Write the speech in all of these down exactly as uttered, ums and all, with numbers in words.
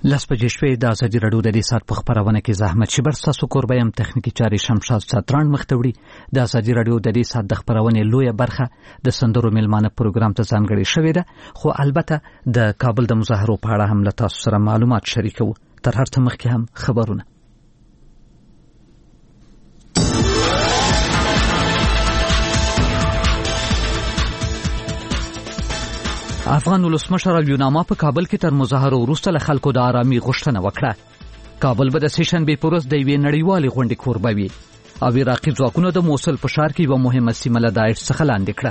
لس بجې شپې د ازادي راډیو د دې ساعت په خپرونه کې زحمت شبر ستاسو کوربه يم تخنیکی چارې شمشاد ساتران مخ ته وړي. د ازادي راډیو د دې ساعت د خپرونې لویه برخه د سندرو میلمانه پروګرام ته ځانګړې شوې ده، خو البته د کابل د مظاهرو په اړه هم له تاسو سره معلومات شریکو. تر هر څه مخکې هم خبرونه. افغان ولسمشر اليوناما په کابل کې تر مظاهرو وروسته له خلکو د آرامي غوښتنه وکړه. کابل به د سیشنبې په ورځ د یوې نړیوالې غونډې کوربه وي او عراقي ځواکونو د موصل په ښار کې یوه مهمه سیمه له داعش څخه لاندې کړه.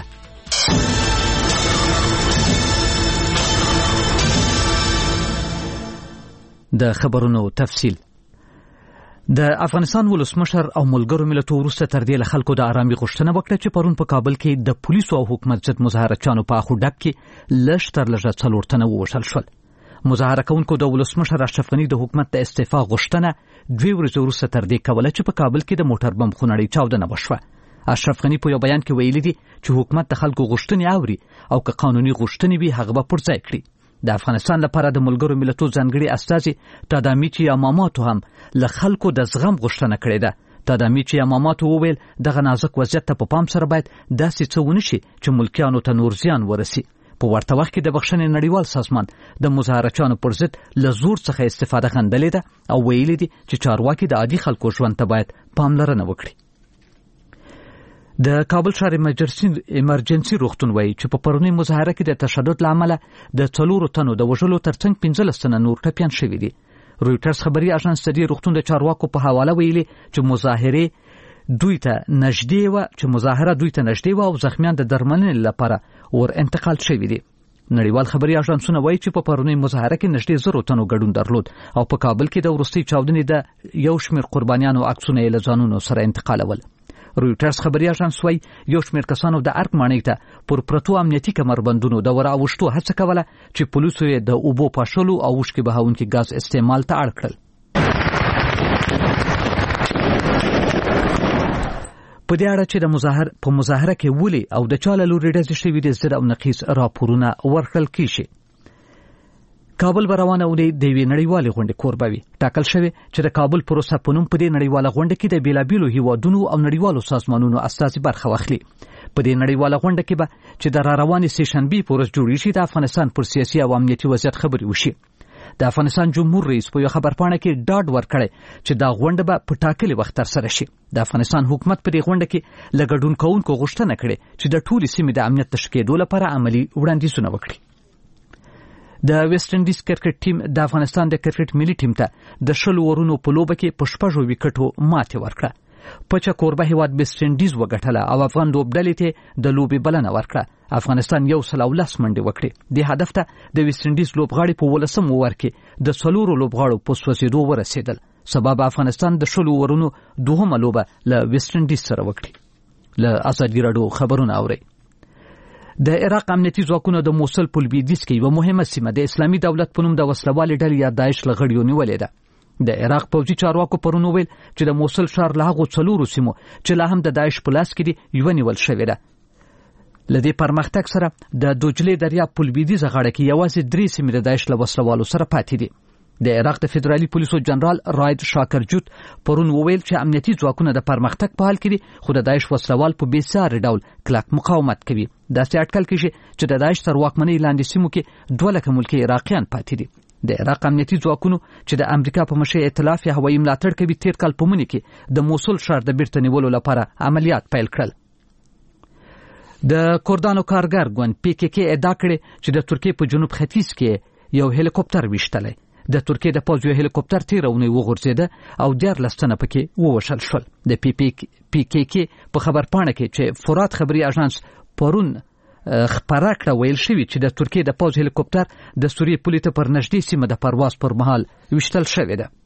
د خبرونو تفصیل. د افغانستان ولسمشر او ملګرو ملتونو وروسته تر دې له خلکو د آرامي غوښتنه وکړه چې پرون په کابل کې د پولیسو او حکومت ضد مظاهرچیانو په اخو ډب کې لږ تر لږه څلور تنه ووژل شول. مظاهره کوونکو د ولسمشر اشرف غني د حکومت د استعفا غوښتنه دوی ورځې وروسته تر دې کوله چې په کابل کې د موټر بم خونړۍ چاودنه وشوه. اشرف غني په یو بیان کې ویلي دي چې حکومت د خلکو غوښتنې اوري او که قانوني غوښتنې وي هغه به پر ځای کړي. د افغانستان لپاره د ملګرو ملتونو ځانګړي استازي تادامیچی یاماماتو هم له خلکو د زغم غوښتنه کړې ده. تادامیچی یاماماتو وویل دغه نازک وضعیت ته په پام سره باید داسې څه ونه شي چې ملکیانو ته نور زیان ورسي. په ورته وخت کې د بخښنې نړیوال سازمان د مظاهرچیانو پر ضد له زور څخه استفاده غندلې ده او ویلي دي چې چارواکي د عادي خلکو ژوند ته باید پاملرنه وکړي. د کابل ښار ایمرجنسي روغتون وایي چې په پرونی مظاهره کې د تشدد له امله د څلورو تنو د وژلو ترڅنګ پنځلس تنه نور ټپیان شوي دي. رویټرز خبري اژانس د دې روغتون د چارواکو په حواله ویلي چې مظاهره دوی ته نږدې وه چې مظاهره دوی ته نږدې وه او زخمیان د درملنې لپاره ور انتقال شوي دي. نړیوال خبري اژانسونه وایي چې په پرونی مظاهره کې نږدې زرو تنو ګډون درلود او په کابل کې د وروستۍ چاودنې د یو شمېر قربانیانو عکسونه یې له ځانونو سره انتقالول. رویټرز خبري اژانس وایي یو شمېر کسانو د ارګ ماڼۍ ته پر پرتو امنیتي کمربندونو د ور اوښتو هڅه کوله چې پولیسو یې د اوبو پاشلو او اوښکې بهونکي ګاز استعمال ته اړ کړل. په دې اړه چې د مظاهر په مظاهره کې ولې او د چا له لوري ډزې شوي دي ضد او نقیض راپورونه ورکړل کیږي. کابل به روانه اونۍ د یوې نړیوالې غونډې کوربه وي. ټاکل شوی چې د کابل پروسه په نوم په دې نړیواله غونډه کې د بېلابېلو هیوادونو او نړیوالو سازمانونو استازي برخه واخلي. په دې نړیواله غونډه کې به چې د را روانې سیشنبې په ورځ جوړیږي د افغانستان پر سیاسي او امنیتي وضعیت خبرې وشي. د افغانستان جمهور رئیس په یو خبرپاڼه کې ډاډ ورکړی چې دا غونډه به په ټاکلي وخت ترسره شي. د افغانستان حکومت په دې غونډه کې له ګډون کوونکو غوښتنه کړې چې د ټولې سیمې د امنیت تشکیل کېدو لپاره عملي وړاندیزونه وکړي. د ویسټ انډیز کرکټ ټیم د افغانستان د کرکټ ملي ټیم ته د شلو ورونو په لوبه کې په شپږو ویکټو ماتې ورکړه. پچه کوربه هیواد ویسټ انډیز وګټله او افغان لوبډلې ته د لوبې بلنه ورکړه. افغانستان یو سل او لس منډې وکړې. دې هدف ته د ویسټ انډیز لوبغاړي په ولسم اوور کې د څلورو لوبغاړو په سوځېدو ورسېدل. سبب افغانستان د شلو ورونو دوهمه لوبه له ویسټ انډیز سره وکړي. له ازادي راډیو خبرونه اورئ. د عراق امنیتي ځواکونو د موصل په لویدیځ کې یوه مهمه سیمه د اسلامي دولت په نوم د وسلوالې ډلې یا داعش له غړیو نیولې ده. د عراق پوځي چارواکو پرون وویل چې د موصل ښار له هغو څلورو سیمو چې لا هم د داعش په لاس کې دي یوه نیول شوې ده. له دې پرمختګ سره د دوجلې دریاب په لویدیځه غاړه کې یوازې درې سیمې د داعش له وسلوالو سره پاتې دي. د عراق د فدرالي پولیسو جنرال راید شاکرجوت پرون وویل چې امنیتي ځواکونه د پرمختګ په حال کې دي خو د داعش وسلوال په بېساري ډول کلک مقاومت کوي. داسې اټکل کېږي چې د داعش تر واکمنۍ لاندې سیمو کې دوه لکه ملکي عراقیان پاتې دي. د عراق امنیتي ځواکونو چې د امریکا په مشرۍ ائتلاف یا هوایي ملاتړ کوي تېر کال په مني کې د موصل ښار د بیرته نیولو لپاره عملیات پیل کړل. د کردانو کارګر ګوند پی کې کې ادعا کړې چې د ترکیې په جنوب ختیځ کې یو هلیکوپټر ویشتلی. د ترکیې د پوځ یو هلیکوپټر تېره اونۍ وغورځېده او دیارلس تنه پکې ووژل شول. د پی پی کې کې په خبرپاڼه کې چې فرات خبري اژانس پرون خبره کړه ویل شوي چې د ترکیې د پوځ هلیکوپټر د سوریې پولې ته پر نږدې سیمه د پرواز پر مهال ویشتل شوې ده.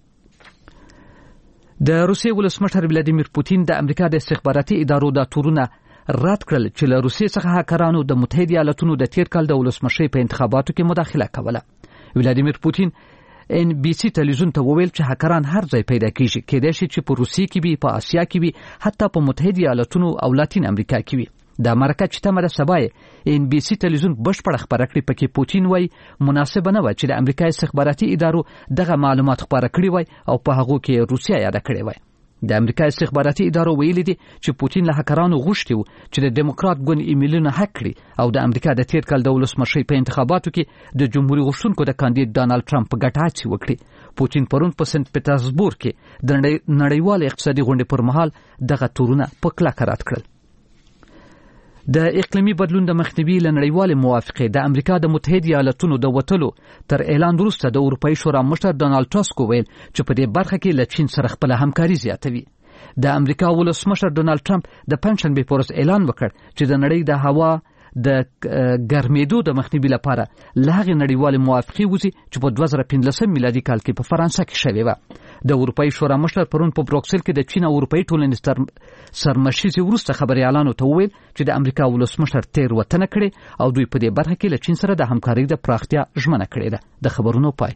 د روسیې ولسمشر ولادیمیر پوتین د امریکا د استخباراتي ادارو دا تورونه رد کړل چې له روسیې څخه هاکرانو د متحده ایالاتونو د تېر کال د ولسمشرۍ په انتخاباتو کې مداخله کوله. ولادیمیر پوتین ان بي سي تلویزیون ته وویل چې هاکران هر ځای پیدا کیږي، کېدای شي چې په روسیې کې وي، په آسیا کې وي، حتی په متحده ایالاتونو او لاتین امریکا کې وي. د امریکا چې تمه ده سبا ان بي سي ټلویزیون بشپړ خبره کړې پکې پوتین وایي مناسب نه و چې د امریکا استخباراتي ادارو دغه معلومات خبره کړي وای او په هغه کې روسیا یاد کړې وای. د امریکا استخباراتي ادارو ویلي دي چې پوتین له هکرانو غوښتي و چې د دیموکرات ګوند ایمیلونه هک کړي او د امریکا د تیر کال د ولسمشر په انتخاباتو کې د جمهوریت غوښتونکو د کاندید ډانلډ ټرمپ په ګټه هڅې وکړي. پوتین پرون په سنت پټرزبورګ کې د نړیوال اقتصادي غونډې پر مهال دغه تورونه په کلکه رد کړل. د اقلیمي بدلون د مخنیوي له نړیوال موافقې د امریکا د متحده ایالاتونو د وټلو تر اعلان وروسته د اروپאי شورا مشر ډانلډ ټاسک ویل چې په دې برخه کې له چین سره خپل همکاري زیاتوي. د امریکا ولسمشر ډونالد ټرمپ د پنځشنبه په ورځ اعلان وکړ چې د نړۍ د هوا د ګرمېدو د مخنیوي لپاره له هغې نړیوال موافقې وځي چې په دوه زره پنځلسم میلادي کال کې په فرانسه کې شوې وه. د اروپאי شورا مشر پرون په بروکسل کې د چین او اروپאי ټولنې سرمشیزې وروسته خبريالانو ته وویل چې د امریکا ولسمشر تېروتنه کړې او دوی په دې برخه کې له چین سره د همکارۍ د پراختیا ژمنه کړې ده. د خبرونو پای.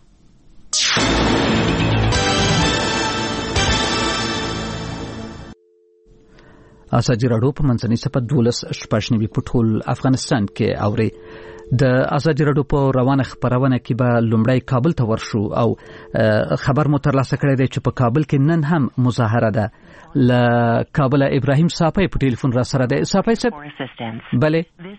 ازادي راډیو په منځنۍ صفحه دولس شپږ نوي په ټول افغانستان کې اوري. د ازادي راډیو په روانه خبرونه کې به لومړی کابل ته ورشو او خبر مو ترلاسه کړی دی چې په کابل کې نن هم مظاهره ده. له کابل ابراهیم صافی په ټلیفون را سره دی. صافی صاحب بله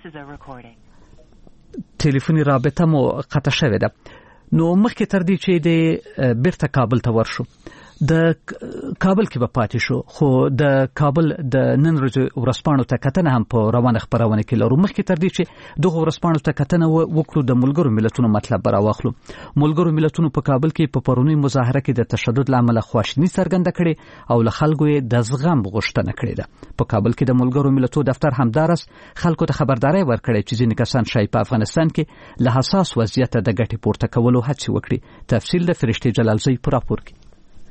ټلیفوني رابطه مو قطع شوې ده. نو مخکې تر دې چې د بیرته کابل ته ورشو د کابل کې به پاتې شو خو د کابل د نن ورځې ورځپاڼو ته کتنه هم په روانه خبرونه کې لرو. مخکې تر دې چې دغه ورځپاڼو ته کتنه وکړو د ملګرو ملتونو مطلب راواخلو. ملګرو ملتونو په کابل کې په پرونی مظاهره کې د تشدد لامل خواشینی څرګنده کړي او له خلکو یې د زغم غوښتنه کړې ده. په کابل کې د ملګرو ملتونو دفتر همدارس خلکو ته خبرداري ورکړې چې ځینې کسان شای په افغانستان کې له حساس وضعیت د ګټې پورته کولو هڅه وکړي. تفصیل د فرشتي جلالزی په راپور کې.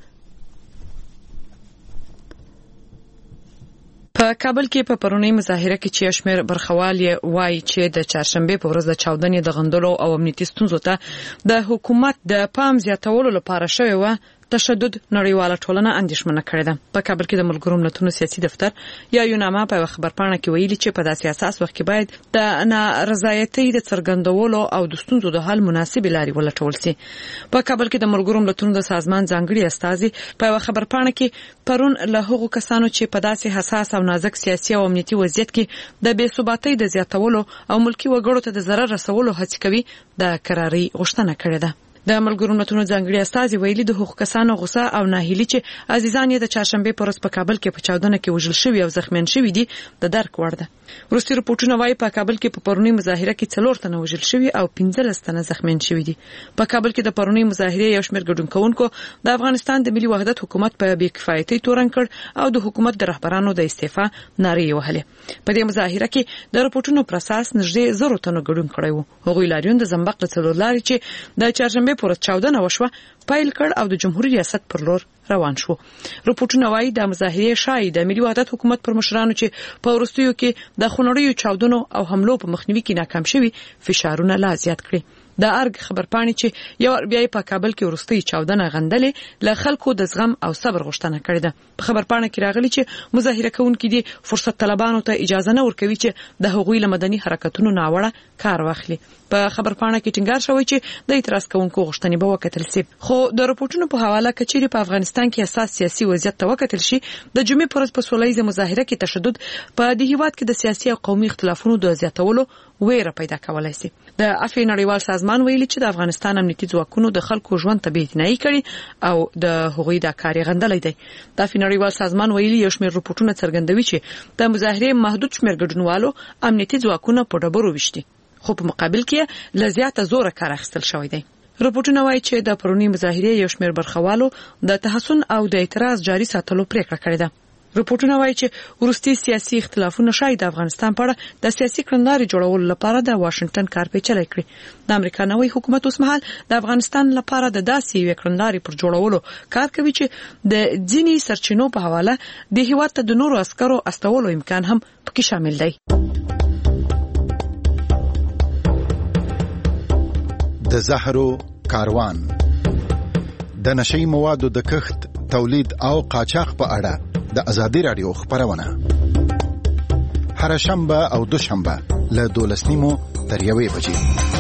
په کابل کې په پرونی مظاهره کې چې شمیر برخوال وایي چې د چهارشنبه په ورځ د چاودنې د غندلو او امنیتي ستونزو ته د حکومت د پام زیاتولو لپاره شوی و تشدد نړیواله ټولنه اندېښمنه کړې ده. په کابل کې د ملګرو ملتونو سیاسي دفتر یا یوناما په خبرپاڼه کې ویلي چې په داسې اساس وخت کې باید د نارضایتۍ د څرګندولو او د ستونزو د حل مناسب لارې ولټول شي. په کابل کې د ملګرو ملتونو د سازمان ځانګړي استازي په خبرپاڼه کې پرون له هغو کسانو چې په داسې حساس او نازک سیاسي او امنیتي وضعیت کې د بې ثباتۍ د زیاتولو او ملکی وګړو ته د ضرر رسولو هڅه کوي د قراري غوښتنه کړې ده. د ملګرو ملتونو ځانګړي استازي ویلي د حقوق کسانو غوسه او ناهیلي چې عزیزان یې د چهارشنبه په ورځ په کابل کې په چاودنه کې وژل شوي او زخمیان شوي دي د درک وړ ده. وروستي رپورټونه وايي په کابل کې په پرونی مظاهره کې څلور تنه وژل شوي او پنځلس تنه زخمیان شوي دي. په کابل کې د پرونی مظاهره یو شمېر ګډونکونکو د افغانستان د ملي وحدت حکومت په بې کفایتۍ تورن کړ او د حکومت د رهبرانو د استعفا نارې وهلې. په دې مظاهره کې د رپورټونو پر اساس نږدې زرو تنو ګډون کړی وو. هغوی لاریون د زنبق له څلور لارې چې د چهارشنبه په ورځ چاودنه وشوه پایل کړ او د جمهوریت ریاست پر لور روان شو. رپورټونه وايي د مظاهرې شای د ملي وحدت حکومت پر مشرانو چې په ورستیو کې د خونړیو چاودنو او حملو په مخنیوي کې ناکام شوي فشارونه لا زیات کړي. د ارګ خبرپاڼې چې یو بیا په کابل کې ورستي چاودنه غندلې له خلکو د زغم او صبر غوښتنه کړې ده. په خبرپاڼه کې راغلي چې مظاهره کوونکي دي فرصت طلبانو ته اجازه نه ورکوي چې د هغوی له مدني حرکتونو ناوړه کار واخلي. په خبرپاڼه کې ټینګار شوی چې د اعتراض کوونکو غوښتنې به وکتل شي. خو د رپورټونو په حواله کچېرې په افغانستان کې اساس سیاسي وضعیت ته وکتل شي د جمعې پر ورځ په سولهییزه مظاهره کې تشدد په دې هیواد کې د سیاسي او قومي اختلافونو د زیاتولو ویره پیدا کولای شي. د عفو نړیوال سازمان ویلي چې د افغانستان امنیتي ځواکونو د خلکو ژوند ته بېاعتنایي کړي او د هغوی د کار غندلې دی. د عفو نړیوال سازمان ویلي یو شمېر رپورټونه څرګندوي چې د مظاهرې محدود شمېر ګډونوالو امنیتي ځواکونه په ډبرو وشتي خو په مقابل کې لزیاته زور کار اخیستل شوی دی. رپورټونه وايي چې د پرونی مظاهرې یو شمېر برخوالو د تحسن او د اعتراض جاري ساتلو پریکړه کړې ده. رپورټونه وايي چې ورستي سیاسي اختلافونه شاید د افغانستان په اړه د سیاسي کړنلارې جوړولو لپاره د واشنگټن کار پیچلی کړي. د امریکا نوی حکومت اوس مهال د افغانستان لپاره د داسې یوې کړنلارې پر جوړولو کار کوي چې د ځینې سرچینو په حواله د هیواد ته د نورو عسکرو استولو امکان هم پکې شامل دی. د زهرو کاروان د نشئی موادو د کښت، تولید او قاچاق په اړه د ازادي رادیو خبرونه. هر شنبه او دوشنبه له دولس نیمو تر یوې بجې.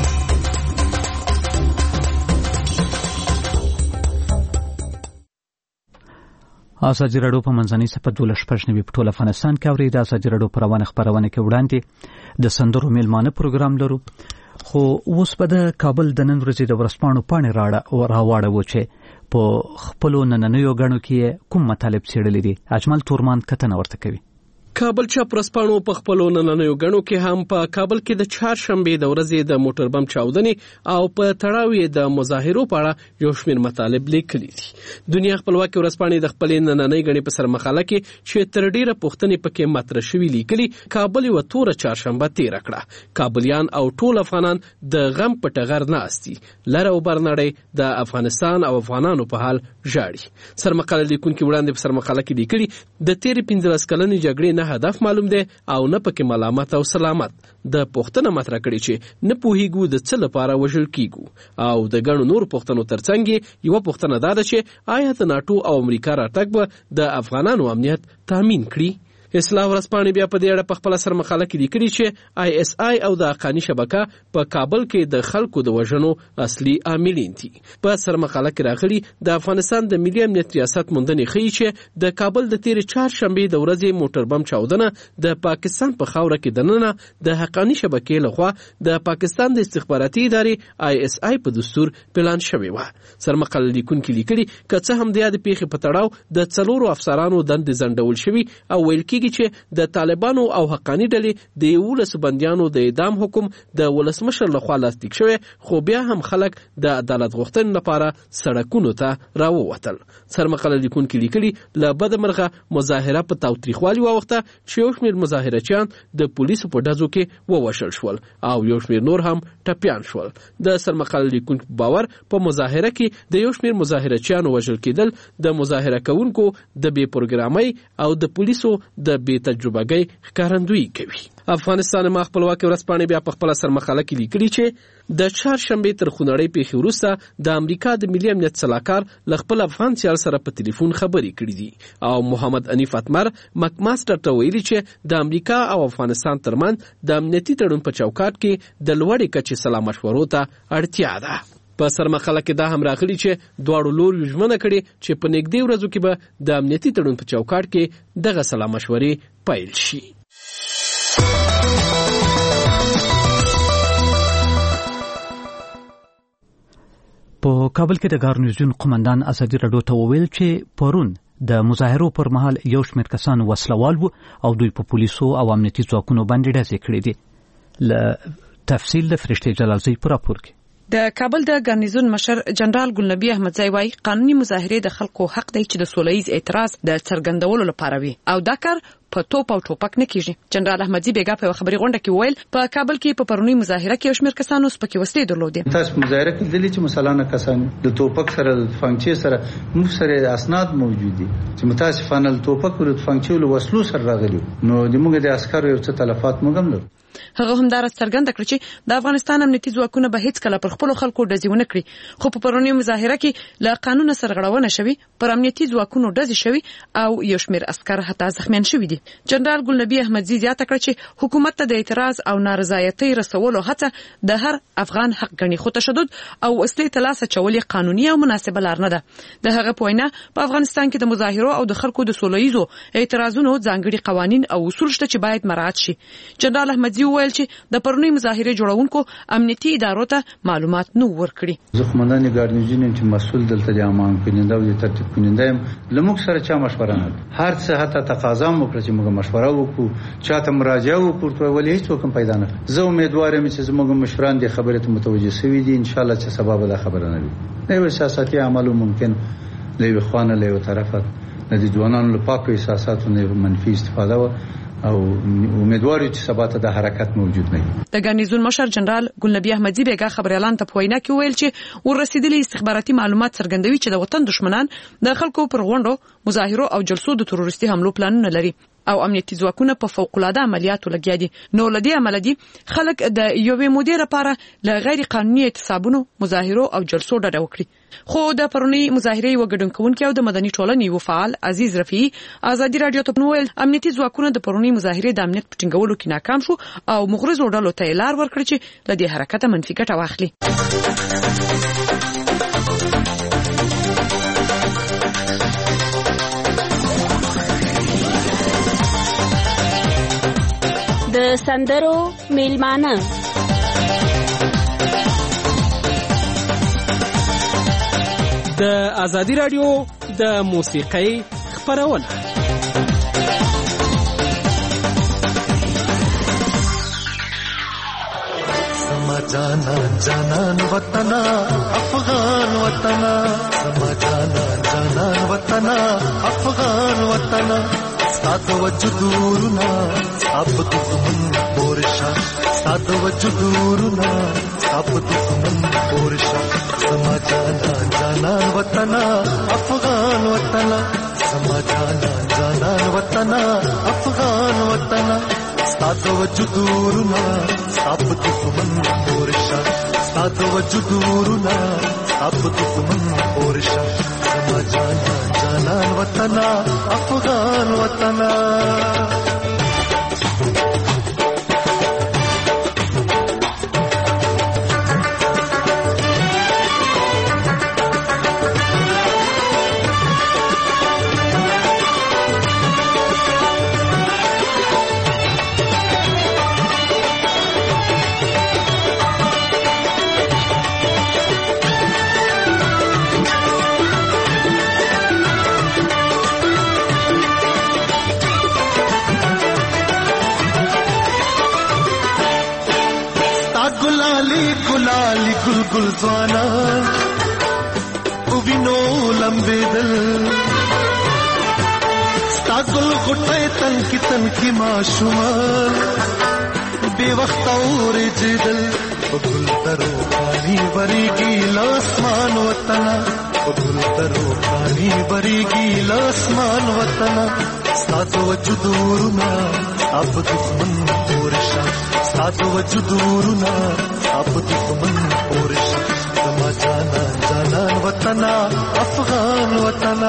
ازادي راډیو په منځنۍ سپه دولس شپږ نوي په ټول افغانستان کې اوري. د ازادي راډیو په روانه خبرونه کې وړاندې د سندرو میلمانه پروګرام لرو، خو اوس په د کابل د نن ورځې د ورځپاڼو پاڼې راړه او راواړو چې په خپلو نننیو غاڼو کې کوم مطالب څېړلي دي. اجمل تورمان کتنه ورته کوي. کابل چا پرسپانو په خپلو نننیو غاڼو کې هم په کابل کې د چهارشنبې د ورځې د موټر بم چاودنې او په تړاو د مظاهرو په اړه یو شمېر مطالب لیکلي دي. دنیا خپلواکي ورځپاڼې د خپلې نننۍ غاڼې په سر مقاله کې چې تر ډیره پوښتنې پکې مطرح شوي لیکلي، کابل یو توره چهارشنبه تیر کړه. کابلیان او ټول افغانان د غم په ټغر ناستي، لره او بر نړۍ د افغانستان او افغانانو په حال ژاړي. سر مقاله لیکونکي وړاندې په سر مقاله کې لیکلي د تیرې پنځلس کلنې جګړې هدف معلوم دی او نه پکې ملامت او سلامت. د پوښتنه مطرح کړي چې نه پوهیږو د څه لپاره وژل کیږو او د ګڼو نور پوښتنو ترڅنګ یو پوښتنه دا ده چې آیا د ناتو او امریکا راتګ به د افغانانو امنیت تامین کړي؟ اصلاح ورځپاڼې بیا په دې اړه په خپل سر مقاله کې لیکلي چې آی اس آی او د حقاني شبکه په کابل کې د خلکو د وژنو اصلي عاملین دي. په سر مقاله کې راغلي د افغانستان د ملي امنیت ریاست موندنې ښیي چې د کابل د تیرې چهارشنبې د ورځې موټر بم چاودنه د پاکستان په خاوره کې دننه د حقاني شبکې لخوا د پاکستان د استخباراتي ادارې آی اس آی په دستور پلان شوی و. سر مقاله لیکونکي لیکلي که څه هم د یادې پیښې په تړاو د څلورو افسرانو دندې ځنډول شوي او ویل کېږي چې د طالبانو او حقاني ډلې د یولسو بندیانو د اعدام حکم د ولسمشر لخوا لاسلیک شوی، خو بیا هم خلک د عدالت غوښتنې لپاره سړکونو ته راووتل. سر مقاله لیکونکي لیکلي له بده مرغه مظاهره په تاوتریخوالي واوښته چې یو شمېر مظاهرچیان د پولیسو په ډزو کې ووژل شول او یو شمېر نور هم ټپیان شول. د سر مقاله لیکونکي باور په مظاهره کې د یو شمېر مظاهرچیانو وژل کېدل د مظاهره کوونکو د بې پروګرامۍ او د پولیسو د بې تجربهګۍ ښکارندویي کوي. افغانستان ما خپلواکي ورځپاڼې بیا په خپل سر مقاله کې لیکلي چې د چهارشنبې تر خونړۍ پیښې وروسته د امریکا د ملي امنیت سلاکار له خپل افغان سیال سره په ټلیفون خبرې کړې دي او محمد انیف اتمر مکماستر ته ویلي چې د امریکا او افغانستان ترمنځ د امنیتي تړون په چوکاټ کې د لوړې کچې سلا مشورو ته اړتیا ده. په سر مقاله کې دا هم راغلي چې دواړو لورو ژمنه کړې چې په نږدې ورځو کې به د امنیتي تړون په چوکاټ کې دغه سلا مشورې پیل شي. په کابل کې د ګارنیزیون قومندان ازادي راډیو ته وویل چې پرون د مظاهرو پر مهال یو شمېر کسان وسلوال وو او دوی په پولیسو او امنیتي ځواکونو باندې ډزې کړې دي. ل تفصیل د فرشتي جلالزی په راپور کې. د کابل د ګارنیزون مشر جنرال ګلنبی احمدزی وايي قانوني مظاهره د خلکو حق دی چې د سولهییز اعتراض د څرګندولو لپاره وي او دا کار په توپ او ټوپک نه کیږي. جنرال احمدزی بیګا په خبري غونډه کې ویل په کابل کې په پرونی مظاهره کې شمیر کسانو سپکې وسلې درلودې. تاسو مظاهره کې دلی چې مثلا کسان د توپک سره د فنګچې سره مو سره اسناد موجود دي چې متاسفانه د توپک او د فنګچې له وسلو سره راغلي نو د موږ د عسکرو یو څه تلفات موږ هم لرو. هغه هم دا څرګنده کړ چې د افغانستان امنیتي ځواکونه به هیڅ کله پر خپل خلکو ډزونه کړي، خو په پرونی مظاهره کې له قانون سرغړونه شوی، پر امنیتي ځواکونو ډزې شوی او یو شمېر عسكر حتی زخمیان شوی دي. جنرال ګلنبی احمدزی زیاته کړ چې حکومت ته د اعتراض او نارضایتۍ رسولو هڅه د هر افغان حق ګڼي، خو تشدد او وسلې ترلاسه کول قانوني او مناسبه لار نه ده. د هغه په وینا په افغانستان کې د مظاهرو او د خلکو د سولهییزو اعتراضونو ځانګړي قوانین او اصول شته چې باید مراعات شي. جنرال احمدزی ویل چې د پرونی مظاهره جوړونکو امنیتي ادارو ته معلومات نو ورکړي. زه قومندان ګارنیزیون چې مسؤل دلته د امان کننده او د ترتیب کننده لموږ سره چا مشوره نه هر څه حتی تقاضا مو کړ چې موږ مشوره وکړو، چاته مراجعه وکړو، ولې هیڅ کوم پیدا نه. زه امیدوار یم چې زموږ مشران د خبرې ته متوجه شوي دي، ان شاء الله چې سبب د خبره نه وي. نو سیاسي عمل ممکن له خوانه له طرفه د ځوانانو له پاکو احساساتو نه منفي استفاده و او امیدوار چې سبا ته د حرکت موجود نه وي. د ګارنیزون مشر جنرال ګلنبی احمدزی بیګا خبريالان ته په وینا کې ویل چې ورسېدلي استخباراتي معلومات څرګندوي چې د وطن دشمنان د خلکو پر غونډو، مظاهرو او جلسو د تروریستي حملو پلانونه لري. او امنیتي ځواکونه په فوق العاده عملیاتو لګیا دي. نو لدی عمل دي خلک د یوې مودې لپاره له غیر قانوني اعتصابونو، مظاهرو او جلسو ډډه وکړي. خو د پرونی مظاهرې وګډونکو او د مدني ټولنې یو فعال عزیز رفیعي ازادي رادیو ته وویل امنیتي ځواکونه د پرونی مظاهرې د امنیت په ټینګولو کې ناکام شو او مغرضو ډلو ته لار ورکړي چې له دې حرکت منفي ګټه واخلي. د سندرو میلمانه د ازادي رادیو د موسیقۍ خبرونه. سما جانا جانان وطنا افغان وطنا، سما جانا جانان وطنا افغان وطنا، سات وجدورنا اب دشمن پورشا، سات وجدورنا اب دشمن پورشا، سما جانا جانان وطنا افغان وطنا، سما جانا جانان وطنا افغان وطنا، سات وجدورنا اب دشمن پورشا، سات وجدورنا اب دشمن پورشا، سما جانا جانان وطنا افغان وطنا. गुलाली गुल गुलजाना उबिनो लंबे दिल स्तागुल गुटे तन की तन की माशुमाल बेवक्त और जिदल गुल तरो पानी बरी की लासमान वतना, गुल तरो पानी बरी की लासमान वतना, सात वजुदूरना अब दुश्मन पोरशा, सात वजुदूरना अब दुश्मन पोरशा, समा जाना जाना वतना अफगान वतना.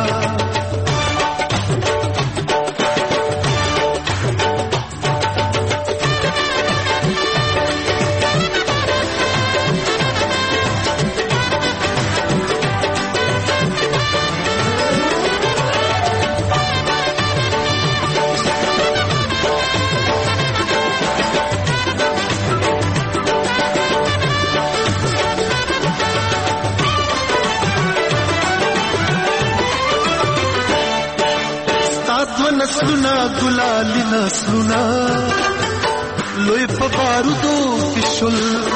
नस्लुना गुलाली नस्लुना लोई पबारुदो किशुल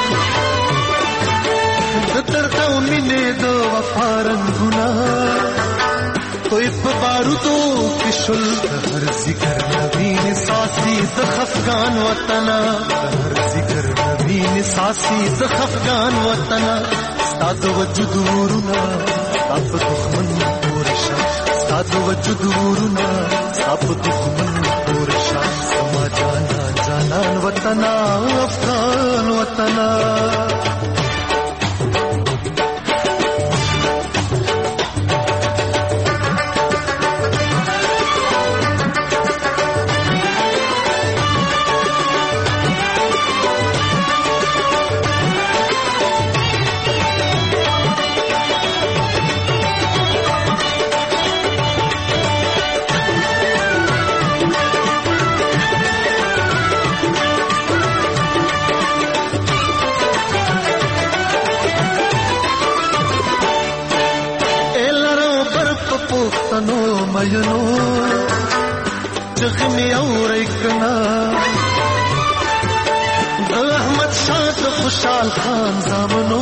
दतरता उन्ने दो वफारंगुना कोई पबारुदो किशुल हर जिगर नबीन सासी दखफगान वतना, हर जिगर नबीन सासी दखफगान वतना, साद वजुदूरना अब दुश्मन पोरशा, साद वजुदूरना अब दुश्मन पोरशा, समा जाना जाना वतना अफगान वतना. तनो मयनो जख्मी और इकना अहमद शाह खुशाल खान जामनो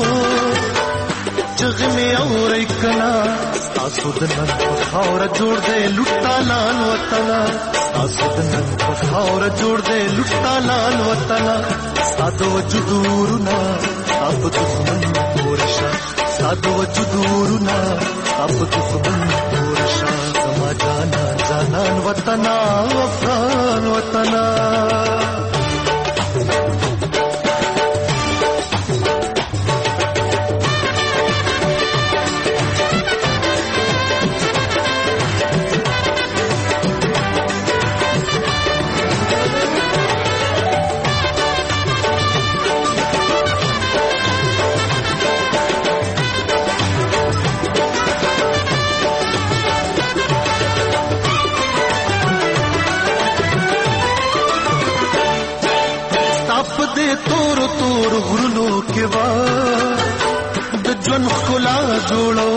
जख्मी और इकना आसुदनन पखावर जोड़ दे लुट्टा लाल वतना, आसुदनन पखावर जोड़ दे लुट्टा लाल वतना, सादो वजुदूरना अब दुश्मन पोरशा, सादो वजुदूरना अब दुश्मन पोरशा, समा जाना जाना جانان وطنا افغان وطنا تور تور غرونو کې وا د ژوند ښکلا جوړو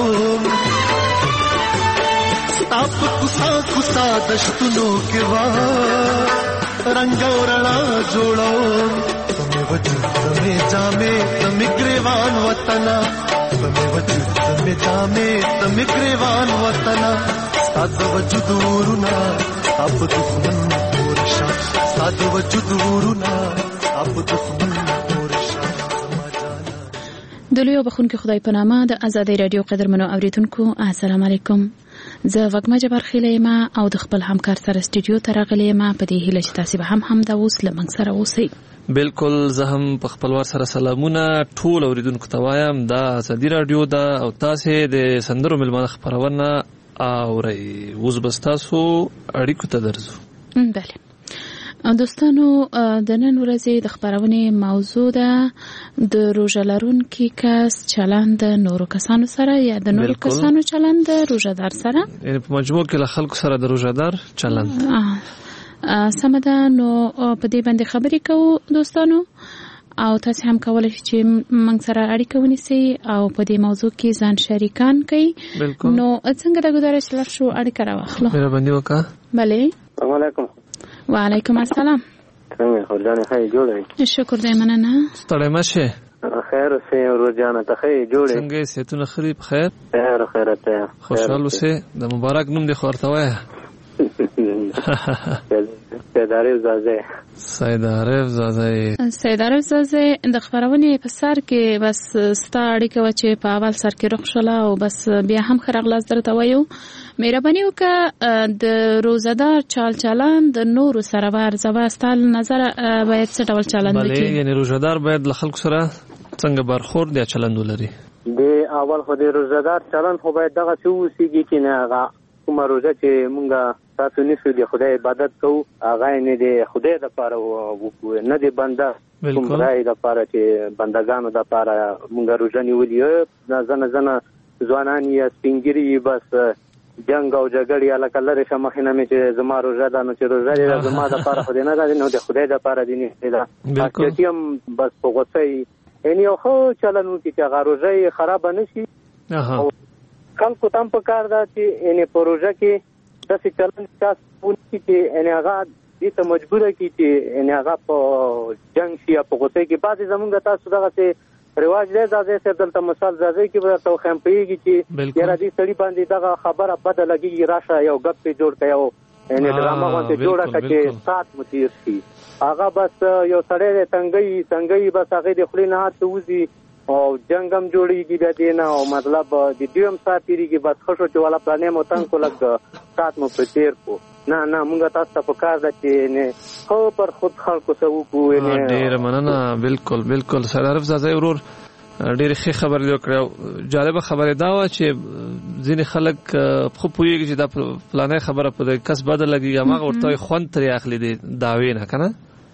ستاپ کوسا کوسا دشتونو کې وا رنگ او رڼا جوړو تمه وجود تمه جامې تمه ګریوان وطنا تمه وجود تمه جامې تمه ګریوان وطنا ستاد وجود ورنا اب دښمن پورشا ستاد وجود ورنا د لوی بخونکو خدای په نامه د آزادۍ رادیو قدرمنو اوریدونکو السلام علیکم. زه وګما جبر خیله ما او د خپل همکار سره استودیو ته راغلی ما په دې هیله چې تاسو به هم هم دا اوس لمنګ سره اوسئ. بالکل زه هم په خپل ور سره سلامونه ټول اوریدونکو ته وایم دا آزادۍ رادیو دا او تاسو د سندرو ملمنه خبرونه اورئ. اوس بس تاسو اړیکو ته درځو. بله دوستانو د نن ورځې د خبرونې موضوع ده د روژه لرونکي کس چلند نورو کسانو سره یا د نورو کسانو چلند روژهدار سره، یعنی په مجموع کې له خلکو سره د روژهدار چلند. سمه ده. نو په دې باندې خبرې کوو دوستانو او تاسو هم کولای شئ چې موږ سره اړیکه ونیسئ او په دې موضوع کې ځان شریکان کړئ. نو څنګه د ګزارش لر شو اړیکه راوخلو. مهرباني وکړه. بله. السلام علیکم. وعلیکم السلام. څنګه خلانه خیر جوړې؟ شکر دې مننه. ستړی مشه. خیر اوسې روزانه ته خیر جوړې. څنګه ستونه خري په خیر؟ خیر خیرت ته. خوشاله اوسې. د مبارک نوم دې خورته وای. سید عارف زازه. سید عارف زازه. سید عارف زازه د خبرونې په سر کې بس ستا اړیکه و چې په اول سر کې رخصله او بس بیا هم خرغلاس درته وایو. مهرباني وکړه د روزدار چال چلند د نورو سره ورزوه ستل نظر باید څه ډول چلند وکړي؟ بله یعنی روزدار باید له خلکو سره څنګه برخورد یا چلند ولري؟ د اول خو د روزدار چلند خو باید دغه څه وسیږي چې نه هغه کومه روزه چې مونږ تاسو نیسو د خدای عبادت کوو هغه نه د خدای لپاره وکړو نه د بنده کوم خدای لپاره چې بندگانو لپاره مونږ روزه نیولې ځنه ځنه ځوانان یا سپینګری بس جنگ او جګړې الکه لري شمخینه مې چې زما روزه ده نو چې روزه دې زما لپاره خو دې نه ده نو د خدای لپاره دې نه ده اکیتیم بس په غوسه یې یو خو چلنو کې چې هغه روزه خراب نشي. او خلکو تم په کار ده چې یعنی په روزه کې داسې چلن تاسو ونکړي چې یعنی هغه دې ته مجبوره کړي چې یعنی هغه په جنگ شي په غوسه کې بعضې زمونږ تاسو دغه څه رواج دی زازه سره دلته مثال زازه کې به تاسو خام پیږي چې یاره دې سړي باندې دغه خبره بده لګي راشه یو غپ په جوړ کړي او یعنی ډرامه باندې جوړه کړي سات متیر شي هغه بس یو سړی څنګه څنګه بس هغه د خپل نه هات وزي او جنگم جوړیږي بیا دې نه او مطلب د دیوم ساتيږي بس خوشو چې والا پلانې مو تنګ کو لګ سات مو پتیر کو نه نه موږ تاسو په کار ده چې نه خو پر خود خلکو څه وکړو نه ډیر مننه. بالکل بالکل سید عارف زازه ورور ډیر ښه خبر دی کړو. جالب خبره دا و چې ځینې خلک خو پوهیږي چې دا پلانې خبره په کس بدل لګي هغه ورته خوند ترې اخلي دي داوی نه کنه.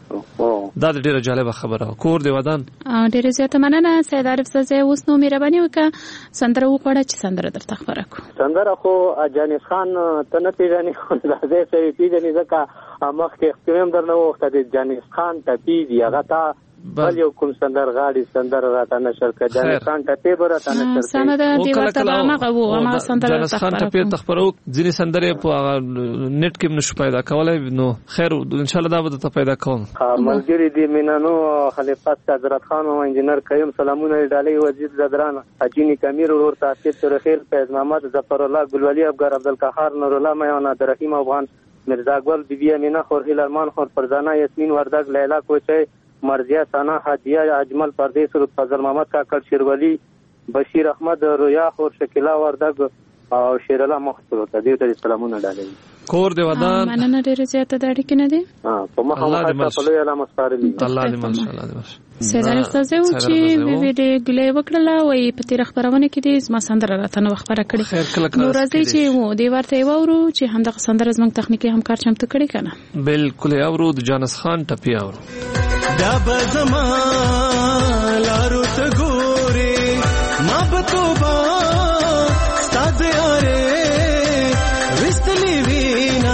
دا ډیره جالبه خبره کور دی ودان. ډیره زیاته مننه سید عارف زازه. اوس نو مهرباني وکړه سندره وکړه چې سندره درته خبره کو. سندره خو جانیس خان ته نه پیژنې خو زازه سره پیژنې ځکه مخ کې اختیام درنه وخت د جانیس خان ته پیږي هغه تا بل یو کوم سندر غاړي سندر راته نشر کړه جانیس خان ته ته برته نشر کړه. سم ده دی ورته ما غو ما سندره جانیس خان ته په تخبرو ځینې سندره په نت کې نشو پیدا کولای نو خیر ان شاء الله دا به ته پیدا کوم. ملګری دی مینانو خلیفات حضرت خان او انجنیر کریم سلامونه ډالۍ وزیر زدران اجینی کمیر ورور تاسیس ترخیر فیض محمد ظفر الله ګلولی افغان عبدالقهار نور الله میانا عبدالرحیم افغان مرزا اکبر بیبی امینا خور هیلرمان خور فرزانه یاسمین وردگ لیلا کوچه مرزیه ثنا حدیه اجمل پردیس فضل محمد کاکړ شیرولی بشیر احمد رویا خور شکیلا وردگ او شیر الله مختصر ته دې ته سلامونه ډالې کور دی ودان مننه ډیره زیاته د اړیکې نه دي ها په مخه مخه په لوی علامه ستارلې الله دې ماشاءالله دې سیدار استاد یو چې وی دې ګلې وکړه وای په تیر خبرونه کې دې زما سندره راته نو خبره کړې نو راځي چې وو دې ورته وورو چې همدغه سندره زموږ تخنیکی همکار چمتو کړي کنه بالکل اورو د جانس خان ټپي اورو دا بزما لارو ته ګوري ما بتوبا ستاد یاره وستلی وینا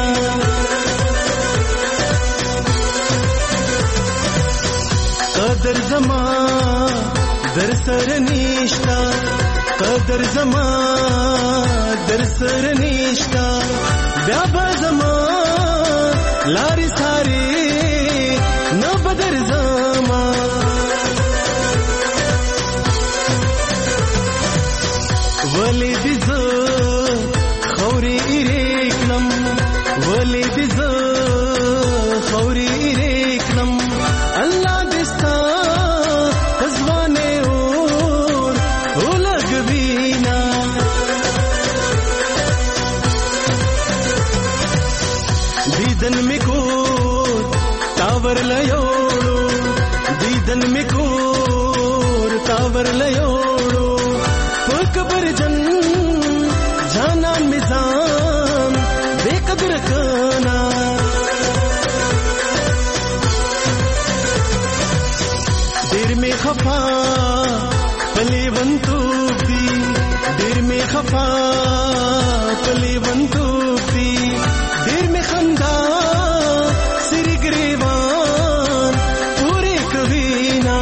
قدر زما در سر نیشتا قدر زما در سر نیشتا بیا بزما لاری ساری نو بدر زما ولی دیز خوری ایریکنم ولی دیز خوری ایریکنم اللہ دستا پزوانے اور اولگ بینا دیدن میں کو تاور لیوڑو دیدن میں کور تاور لیوڑو پکبر جن جانا میزان بے قدر کانا دیر میں خفا پلی بنتو دی دیر میں خفا پلی بنتو دی دیر میں خندا سری گریوان پورے کبینا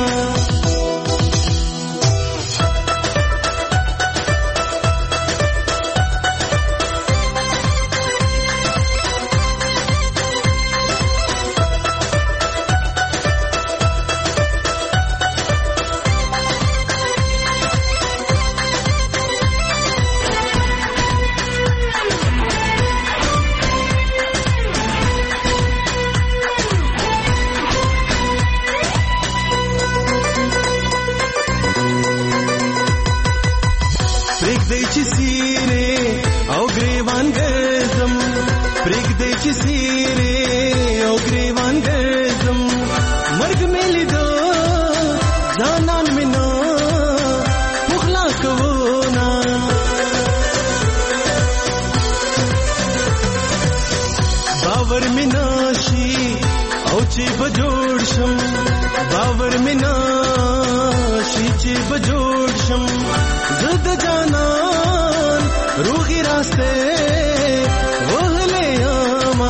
باور میں ناشی چی بجوڑ شم زد جانان روحی راستے وہلے آما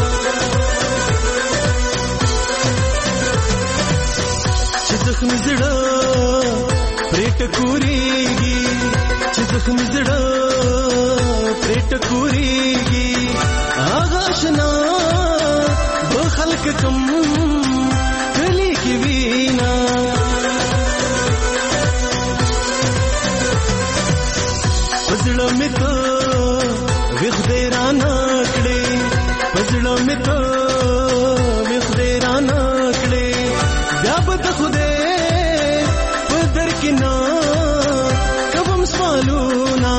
چی زخم زڑا پریٹ کوری گی چی زخم زڑا پریٹ کوری گی آغاشنا بخلق کم کلی کی وینا پزڑوں میں تو وخدیران کڑے پزڑوں میں تو وخدیران کڑے بیا بد خدے پدر کی نا کبم سوالونا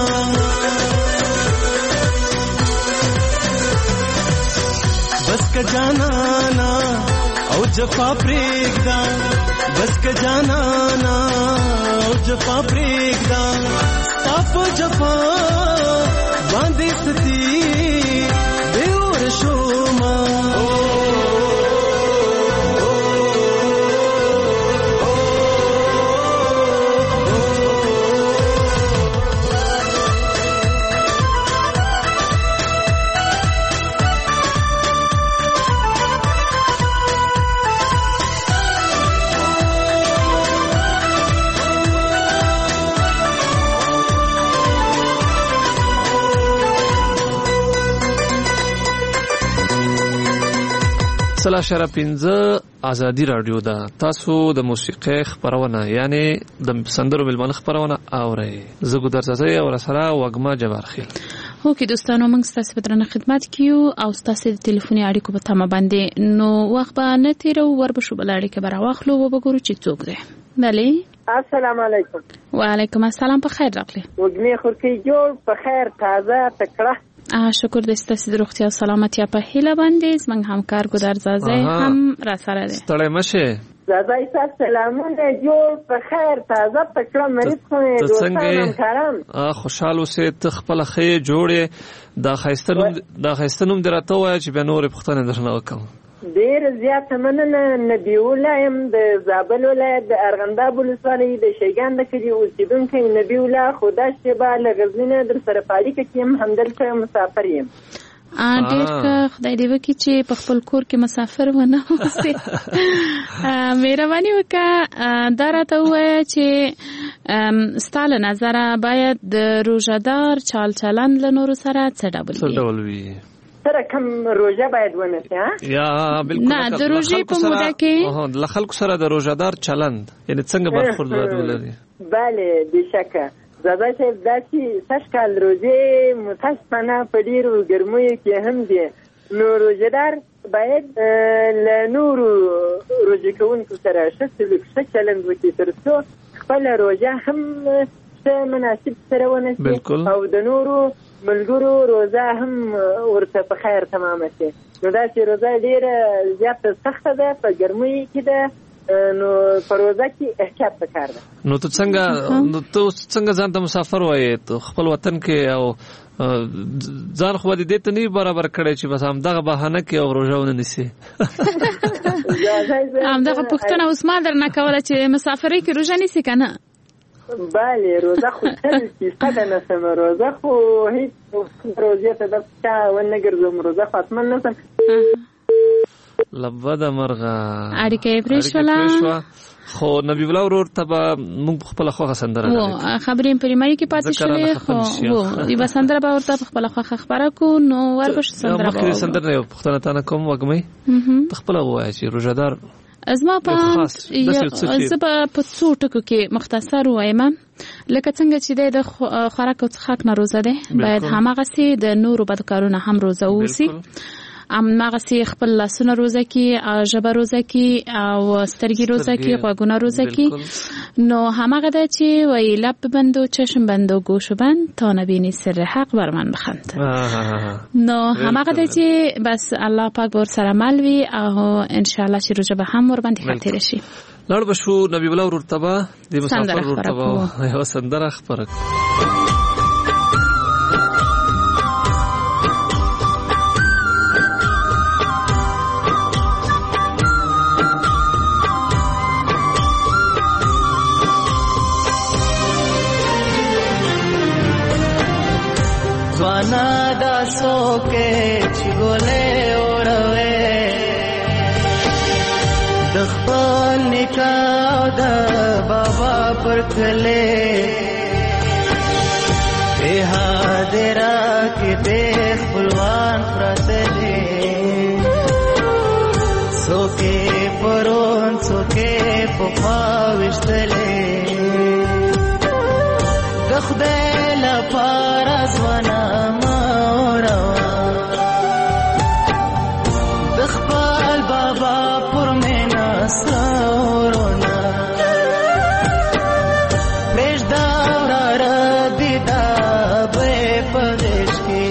بس کا جانا نا او جفا پریگدا بس کا جانا نا او جفا پریگدا تاپ جفا باندی ستی بے اور شوما سلا شرا پنځه ازادي رادیو ده. تاسو د موسیقي خبرونه یعنی د سندرو ملمن خبرونه اورئ. زه ګودر زړه او سره وګما جبارخیل. هو کې دوستانو موږ تاسو په درنه خدمت کیو او تاسو د ټلیفوني اړیکو په تمه باندې نو وخت به نه تیرو ور به شو بل اړیکه برا واخلو او وګورو چې څوک ده. بله السلام علیکم. وعلیکم السلام. په خیر راغلی. وګمې خورکی جوړ په خیر تازه تکړه. شکر د ستاسو د روغتیا او سلامتیا په هیله باندې زمنګ همکار ګدار زازه هم را سره دی. ستړی مشه. زازه تاسو سلامونه جوړ په خیر تازه تکړه مریض خو دوستان همکاران. ا خوشاله سه تخپل خې جوړه دا خیستنوم دا خیستنوم درته وای چې به نور پختنه درنه وکم. ډیر زیات مننه. نبی ولایم د زابل ولایت د ارغنداب ولسوالۍ د شیګان د کلی اوسیدونکی نبی ولا خدا شبا لغزنه در سره پالیکه کیم همدلته مسافر یم. ا ډیر خدای دې وکړي چې په خپل کور کې مسافر ونه اوسئ. مهرباني وکړه دا راته ووایه چې ستاسو نظر باید د روژهدار چال چلند له نورو سره څه ډول وي؟ سره کوم روژه باید ونیسي ها؟ یا بالکل نه د روژې په موده کې د خلکو سره د روژهدار چلند یعنی څنګه برخورد ولري؟ بله بشکه. زاده صاحب دا چې سږ کال روژې متاسفانه په ډېرو ګرمیو کې هم دي، نو روژهدار باید له نورو روژې کوونکو سره ښه سلوک ښه چلند وکړي تر څو خپله روژه هم ښه مناسب سره ونیسي او د نورو ملګرو روزه هم ورته په خیر تمامه شي. نو دا چې روزه ډېره زیاته سخته ده په ګرمیو کې ده، نو په روزه کې احتیاط پکار ده. نو ته څنګه نو ته څنګه ځان ته مسافر وایې ته خپل وطن کې او ځان خو دې ته نه برابر کړی چې بس همدغه بهانه کې او روزه ونه نیسي؟ همدغه پوښتنه اوس ما درنه کوله چې مسافرۍ کې روزه نیسي که نه؟ بله روزه خو تل فیصده نسم، روزه خو هیڅ روزې ته دلته چا ونه ګرځم، روزه خو حتما نسم. لبده مرغه اړیکه یې پرېښوله. خو نبی الله ورور ته به موږ خپله خوښه سندره و خبرې پریمري کې پاتې شولې، خو یوه سندره به ورته په خپله خوښه خپره کړو. نو ورپسې سندره مخکې سندره یو پوښتنه تا نه کوم وږمۍ ته خپله ووایه چې روژهدار زما په زه به په څو ټکو کې مختصر ووایم. لکه څنګه چې دی د خوراک او څښاک نه روزه دی باید هماغسې د نورو بدو کارونه هم روزه واوسي، هماغسې خپل لاسونه روزه کړي، ژبه روزه کړي او سترګې روزه کړي، غوږونه روزه کړي. نو هماغه ده چې وایي لب ببند و چشم بند و گوش بند تا نبینی سر حق بر من بخند. نو هماغه ده چې بس الله پاک ور سره مل وي او انشاءالله چې روزه به هم ور باندې ښه تېره شي. لاړ به شو نبی الله ورور ته به د مسافر ورور ته به یوه سندره خپره زوانا دا سوکے چگولے اوڑوے دخپل نکاو دا بابا پرکلے بیہا دیرا کی دیکھ پلوان پراتلے سوکے پرون سوکے پخواوشتلے دخدے لپارا زوانا موروا دخپال بابا پر میں ناسورونا پریش داورا ردی دا بے پدش کی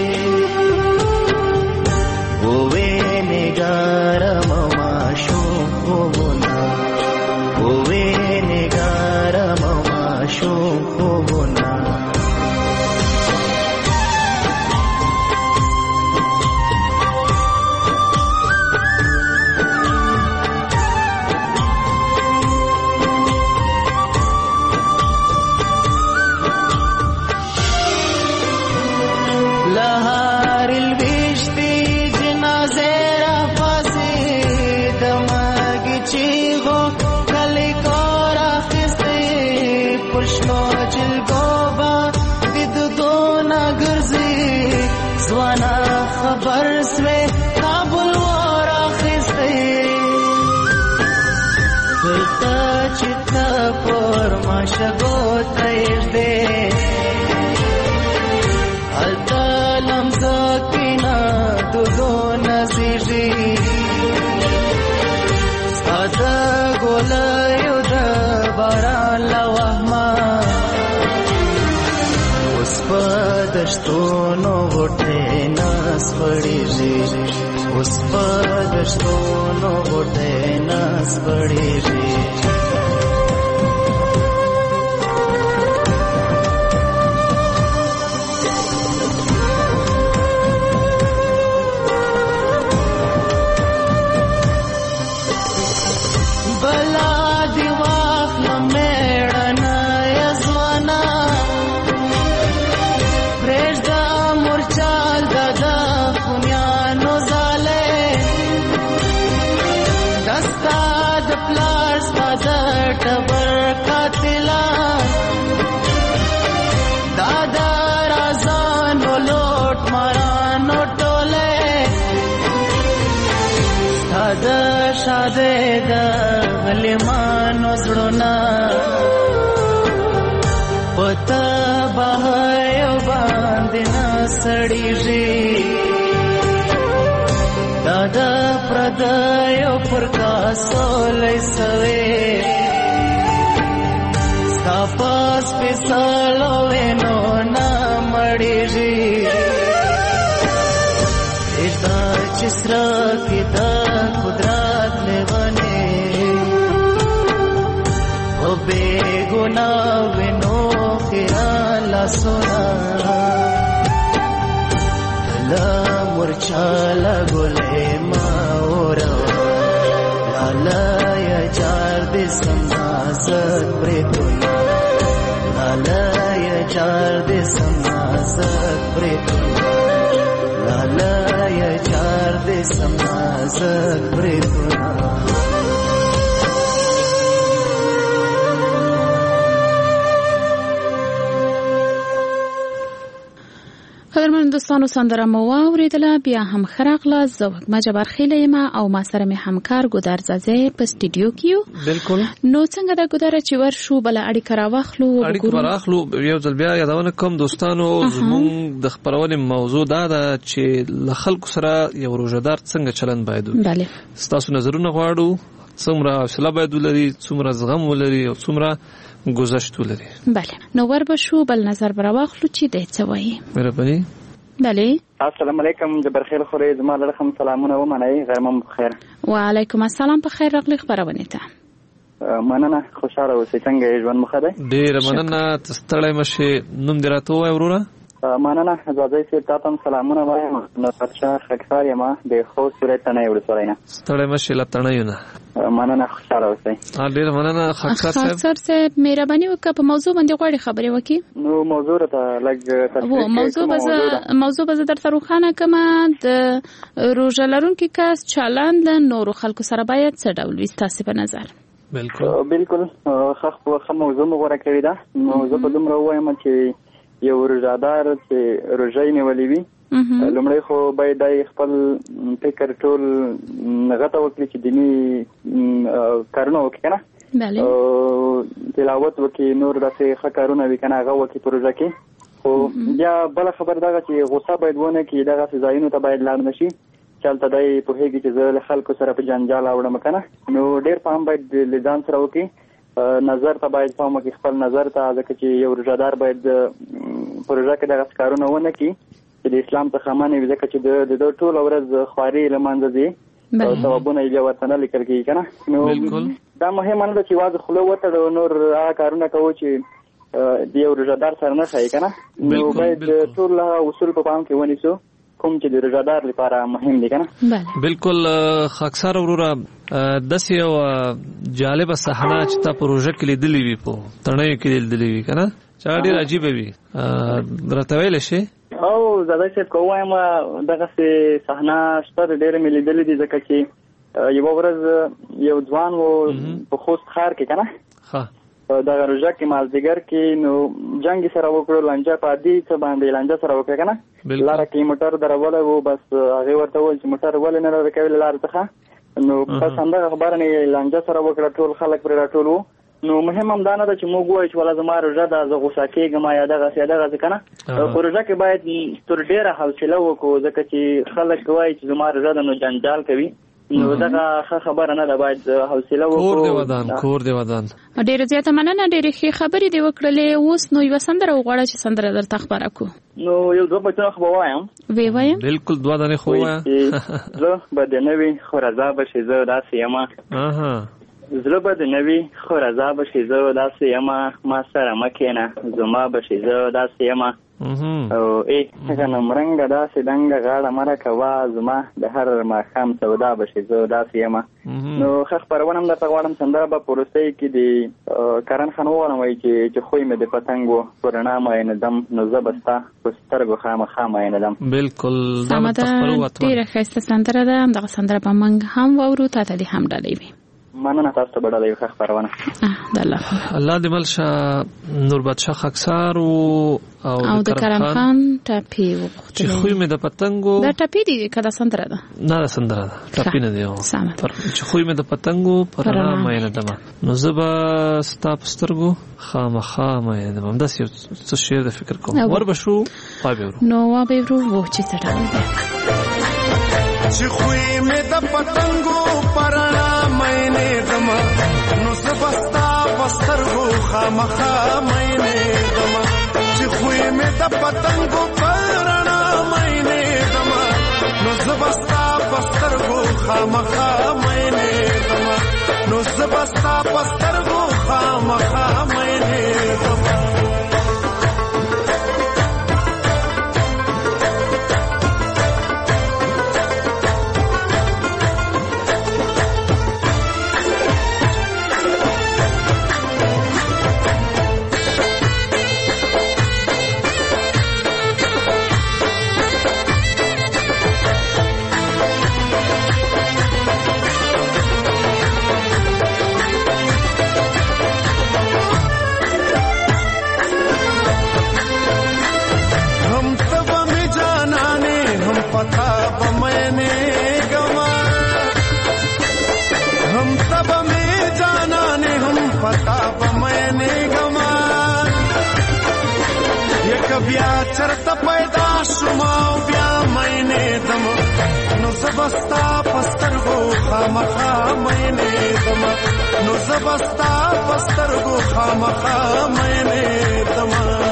ہوئے نگار مماشو ہونا ہوئے نگار مماشو ہونا برسوے کابل وارا خستے دلتا چتا پور ماشگو تیش دے حلتا لمزا کینا دو دو نزیجی سادا گولا یو دا بارا لو دشتونو غټه ناس پړېږي اوس په دشتونو غټه ناس پړېږي شاده دا غلیمانو زړونه پتا بهایو باندې نه سړیږي دا د پردیو پر کاسو لیسوي ستا پاس پیسالو وینو نه مړیږي دا چې سره کې دا قدرت لیوانه او بے گناہ وینو خیال سونا لا مرچالا گلے ماورا لالا یا جار دے سمنازت بریتونا لالا یا جار دے سمنازت بریتونا لالا یا جار دے سمنازت بریتونا قدرمن دوستانو سندره مو واوریدله بیا هم خراغله زه وګما جبار خیله یم او ما سره مې همکار ګودر زازه په سټډیو کې بالکل نو څنګه دا ګودر چې ور شو بل اړیکه راوخلو اړیکه راوخلو یو ځل بیا یادونه کوم دوستانو زموږ د خبرونې موضوع دا ده چې له خلکو سره یو روزدار څنګه چلند باید وي بله تاسو نظرونه غواړو څومره حوصله باید ولري څومره زغم ولري او څومره گذشت ولري بله نو ور بشو بل نظر براوخلو چې د څه وایي مهرباني بله السلام علیکم جبر خیر خوري زما لرخم سلامونه و منای غرمم بخیر وعلیکم السلام په خیر راغلی خبرونه ته مننه خوشاله اوسئ څنګه ژوند مخه ده ډیر مننه تستړی مشه نوم دې راته وای وروره مننه زادای سي تاسو سلامونه وایم نو ترشا خکسار یم د خو صورت نه وړسوي نه ستړی مشه لته نه یو نه مننه خوشاله اوسئ ډیر مننه خکسار صاحب خکسار صاحب مهرباني وکړه په موضوع باندې غواړي خبرې وکړي نو موضوع ته لګ تفصیل موضوع به موضوع به در تروخانه کما د روزه لرونکو کس چلند نور خلکو سره باید څه ډول وي تاسو په نظر بالکل بالکل خو خو موضوع مغوره کړی دا موضوع په دومره وایم چې یو روزادار چې روزه نیولې وي لومړی خو باید د خپل فکر ټول غته وکړي چې دیني کارونه وکړي کنه بله تلاوت وکړي نور داسې ښه کارونه وي کنه هغه وکړي په روزه کې خو بیا بل خبر دا چې غوسه باید ونه کړي دغه ځایونو ته باید لاړ نشي چلته دای په هیګي چې زه له خلکو سره په جنجال اوړم کنه نو ډیر پام باید لزان سره وکړي نظر ته باید پام وکړي خپل نظر ته ځکه چې یو روزادار باید پروژه کې دغه کارونه ونه کړي چې د اسلام څخه معنی وي ځکه چې د د ټول ورځ خواري لمانځي دي او ثوابونه یې وطن لیکل کېږي کنه نو دا مهمه نه ده چې واځ خلو وته نور هغه کارونه کوي چې د یو روزادار سره نه ښایي کنه نو باید ټول اصول په پام کې ونیسو کوم چې د روزادار لپاره مهم دي کنه بالکل خاکسار وروره د یو جالب صحنه چې تا پروژه کې لیدلې وي په تړنیو کې لیدلې وي کنه چا ډیر عجیب وي درته ویل شي او زړه چې کوم دغه صحنه شته ډیر مې لیدلې دي ځکه چې یو ورځ یو ځوان وو په خوست ښار کې کنه ها دا روزه کې مازدیګر کې نو جنگ سره وکړو لانجه پادي څه باندې لانجه سره وکړه کنه لاره کې موټر دروله وو بس هغه ورته ول چې موټر ولې نه راکوي لار څخه نو پس همدا خبره نه لانجه سره وکړه ټول خلک پر راټول وو نو مهم هم دا نه ده چې موږ وایو چې ولا زما روزه ده زه غوسه کېږم یا دغه څه دغه کنه په روزه کې باید تر ډیره حوصله وکړو ځکه چې خلک وایي چې زما روزه ده نو جنجال کوي نو دغه خبره نه ده، باید حوصله وکړو. کور دی ودان کور دی ودان. ډېر زیاته مننه، ډېر ښه خبرې دی وکړلې. اوس نو یو سندره وغواړه چې سندره درته خبره کو. نو یو دوه بچو خو وایم. وی وایم بالکل دوه دانه خو وایم. زه به د نوې خو رضا بشي زه داسې یم. اها زړه به د نوي خو رضا بشي زه داسې یم، ما سره مکینه زما بشي زه داسې یم. او ای څنګه مرنګ داسې دنګ غاړه مره کوا زما د هر ماښام سودا بشي زه داسې یم. نو ښه خپرونه هم درته غواړم، سندره به په وروستۍ کې د کرن خان وغواړم وایي چې چې خوی مې د پتنګ و په رڼا مینهدم، نو زه به ستا په سترګو خامخا مینهدم. بالکل سمه ده، ډېره ښایسته سندره ده. همدغه سندره به موږ هم واورو، تا ته دې هم ډالۍ وي. مننه تاسو ته بډاله یو ښه خپرونه. الله دې ملشه نور بادشاه خاکسار او او د کرم خان ټاپي وغوښتل چې خوی مې د پتنګو دا ټاپي دی کله سندره ده نه ده سندره ده ټاپي نه دی چې خوی مې د پتنګو پرانا مې نه دمه نو زبا ستا پسترګو خامخا مې دمه همداسې څه شعر د فکر کوم ور بشو پای ورو نو وا به ورو و چې څه ډول ده چې خوی مې د پتنګو پرانا مې نه دمه نو زبا ستا پسترګو خامخا مې نه دمه چې خوی مې د پتنګو پرانا مې نه دمه نو زبا ستا پسترګو خامخا مې نه دمه نو زبا ستا پسترګو خامخا مې نه دمه بیا چرته پیدا شوما بیا مینه دم نو زبستا پسترګو خامخا مینه دم نو زبستا پسترګو خامخا مینه دم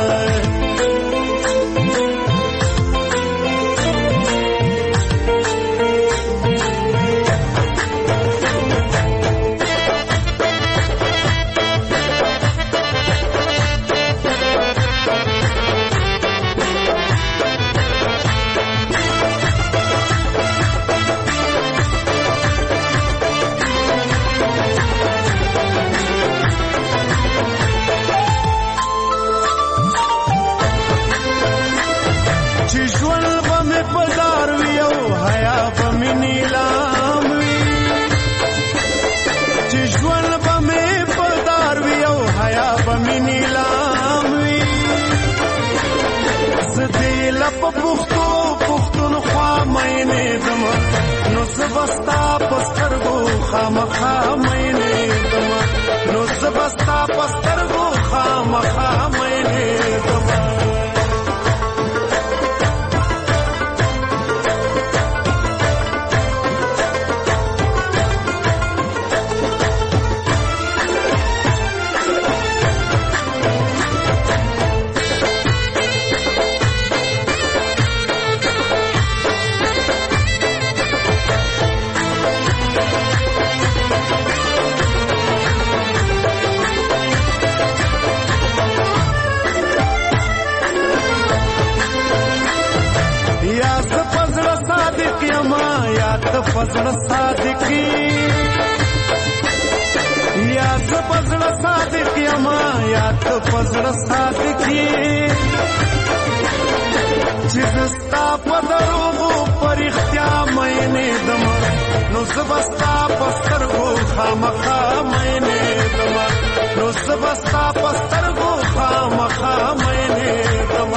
پختو پختون خوا مینه دم نو زبستا پسترګو خامخا مینه دم نو زبستا پسترګو خامخا مینه دم فضل صادقی یا ز فضل صادق یما یا ته فضل صادقی چې دستا په دروغو پر اختیا مې نه دم نو زبستا پسترګو خامخا مې نه دم نو زبستا پسترګو خامخا مې نه دم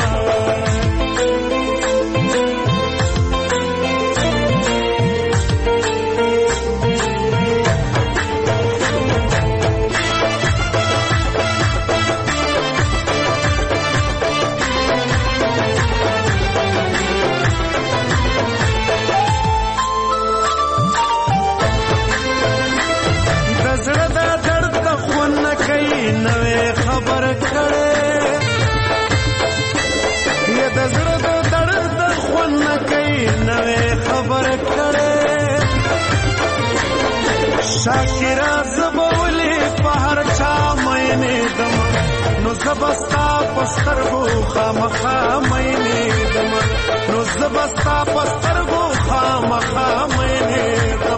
شاکرا زبولې په هر چا مینې دم نو زبستا پسترګو خامخا مینې دم نو زبستا پسترګو خامخا مینې دم.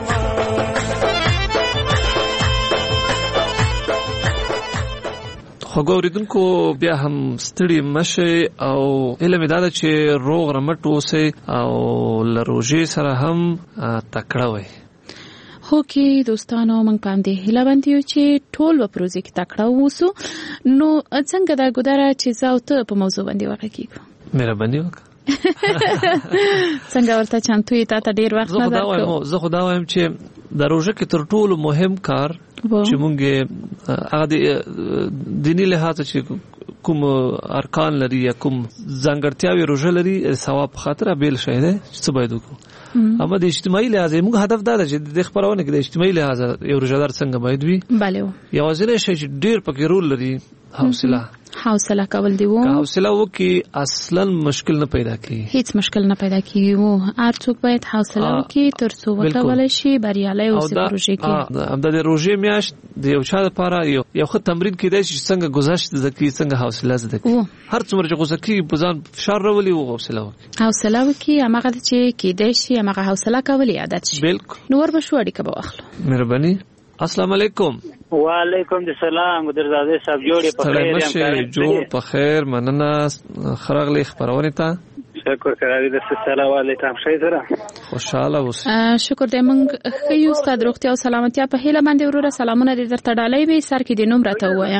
خوږو اوریدونکو بیا هم ستړي مشي او علم دا ده چې روغ رمټ اوسئ او له روژې سره هم تکړه وئ. هو کې دوستانو موږ پام دې هیله باندې یو چې ټول په پروژې کې تکړه اوسو. نو څنګه دا ګودره چې زاو ته په موضوع باندې وکړو مهرباني وکړه څنګه ورته چانتو یې تا ته ډیر وخت نه درکو. زه خو دا وایم چې د روژه کې تر ټولو مهم کار چې مونږ هغه دینی لحاظ چې کوم ارکان لري یا کوم ځانګړتیاوي روژه لري ثواب خاطر بیل شي ده چې باید وکړو. اما د اجتماعي لحاظ موږ هدف دا دی چې د خبرونه کې د اجتماعي لحاظ یو روژهدار څنګه باید وي. bale یوازینی شی چې ډیر پکې رول لري حوصله حوصله کول دی وو. حوصله وکي اصلا مشکل نه پیدا کی هیڅ مشکل نه پیدا کیږي وو. هر څوک باید حوصله وکي تر څو وکول شي بریالي اوسې پروژې کې. هم د روژې میاشت د یو چا لپاره یو یو خو تمرین کیدای شي څنګه گذشت زکی څنګه حوصله زده کی. هر څومره چې غوسه کی بزان فشار راولي او حوصله وکي حوصله وکي هغه چې کیدای شي هغه حوصله کول عادت شي. بالکل نور به شو اړیکه به واخلو. مهرباني. السلام علیکم. وعلیکم السلام ګدرزاده صاحب جوړې په خیر یم. جوړ په خیر مننه خراغلی خبرونه ته شکر کوي د السلام علیکم شي سره خوشاله اوسه. شکر دې مونږ خیو ستاسو روغتیا او سلامتیا په هیله باندې وروره سلامونه دې درته ډالۍ وي. سر کې دې نوم راته وایا.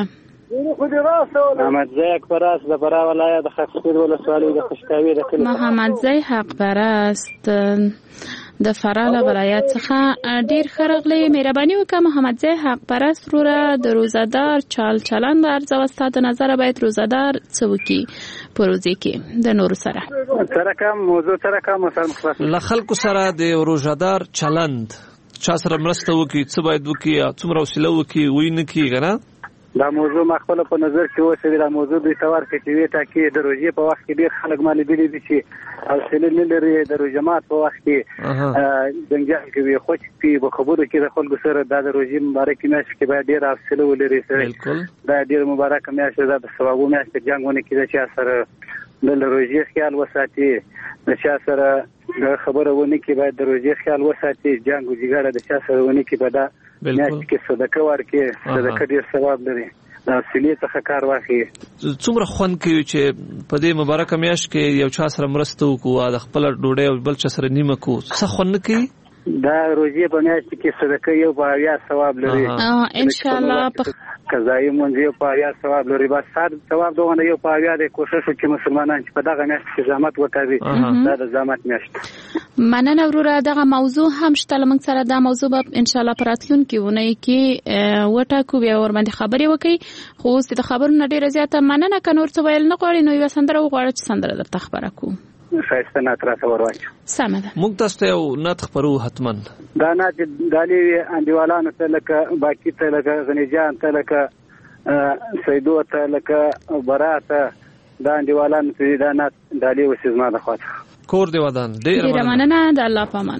محمد زی حق پرست د فرا ولایت د خاصپور ولسوالۍ د خوشکاوي د کلی. محمد زی حق پرست د فراله ولایت څخه ډیر خرغلی. مهرباني وکړه محمد زی حق پرست وروره د روزادار چال چلند ارزو ستاسو د نظر باید روزادار څه وکړي پروژې کې د نور سره سره کوم موضوع سره کوم مثلا خلاص ل خلکو سره د روزادار چلند چا سره مرسته وکړي څه باید وکړي څومره وسیله وکړي وای نه کیږي نه. دا موضوع مخبل په نظر کې اوسه دا موضوع د تور کې چې وی تا کې د روزې په وخت کې ډیر خلک مالي دي چې او سلیل لري د روزمات په وخت کې جنجال کوي خو چې په خبرو کې د خلکو سره د روزې مبارک میاشت کې باید ډیر حوصله ولري. بالکل دا ډیر مبارک میاشت ده د ثوابو میاشت جنگونه کې چې سره د روزې خیال وساتي د چا سره د خبره ونه کې باید د روزې خیال وساتي جنگ او جګړه د چا سره ونه کې باید میاشت کې صدقه ورکړي صدقه ډیر ثواب لري. دا سلیه څخه کار واخلي. څومره خوند کوي چې په دې مبارک میاشت کې یو چا سره مرسته وکړو د خپل ډوډۍ او بل چا سره نیمه کو څه خوند کوي. دا روزي په میاشت کې صدقه یو په یا ثواب لري ان شاء الله. په قضایي مونږ یو په یا ثواب لري. بس سات ثواب دوه یو په یا د کوشش چې مسلمانان چې په دغه میاشت کې زحمت وکړي دا د زحمت میاشت. مننه وروره. دغه موضوع هم شته لمن سره دا موضوع به ان شاء الله پراتلون کې ونه کې وټاکو بیا ور باندې خبرې وکړي. خو اوس د خبرونو ډیره زیاته مننه ک نور څه ویل نه غواړي نو یو سندره وغواړي چې سندره درته خبره کو شایسته نه تر څو ورواچ سمه ده. موږ تاسو ته نت خبرو حتمن دا نه دالي انډیوالانو ته لکه باقی ته لکه غنیجان ته لکه سیدو ته لکه براته دا انډیوالانو ته دا نه دالي وسزما د خواته کور دی ودان ډیر مننه د الله پامان.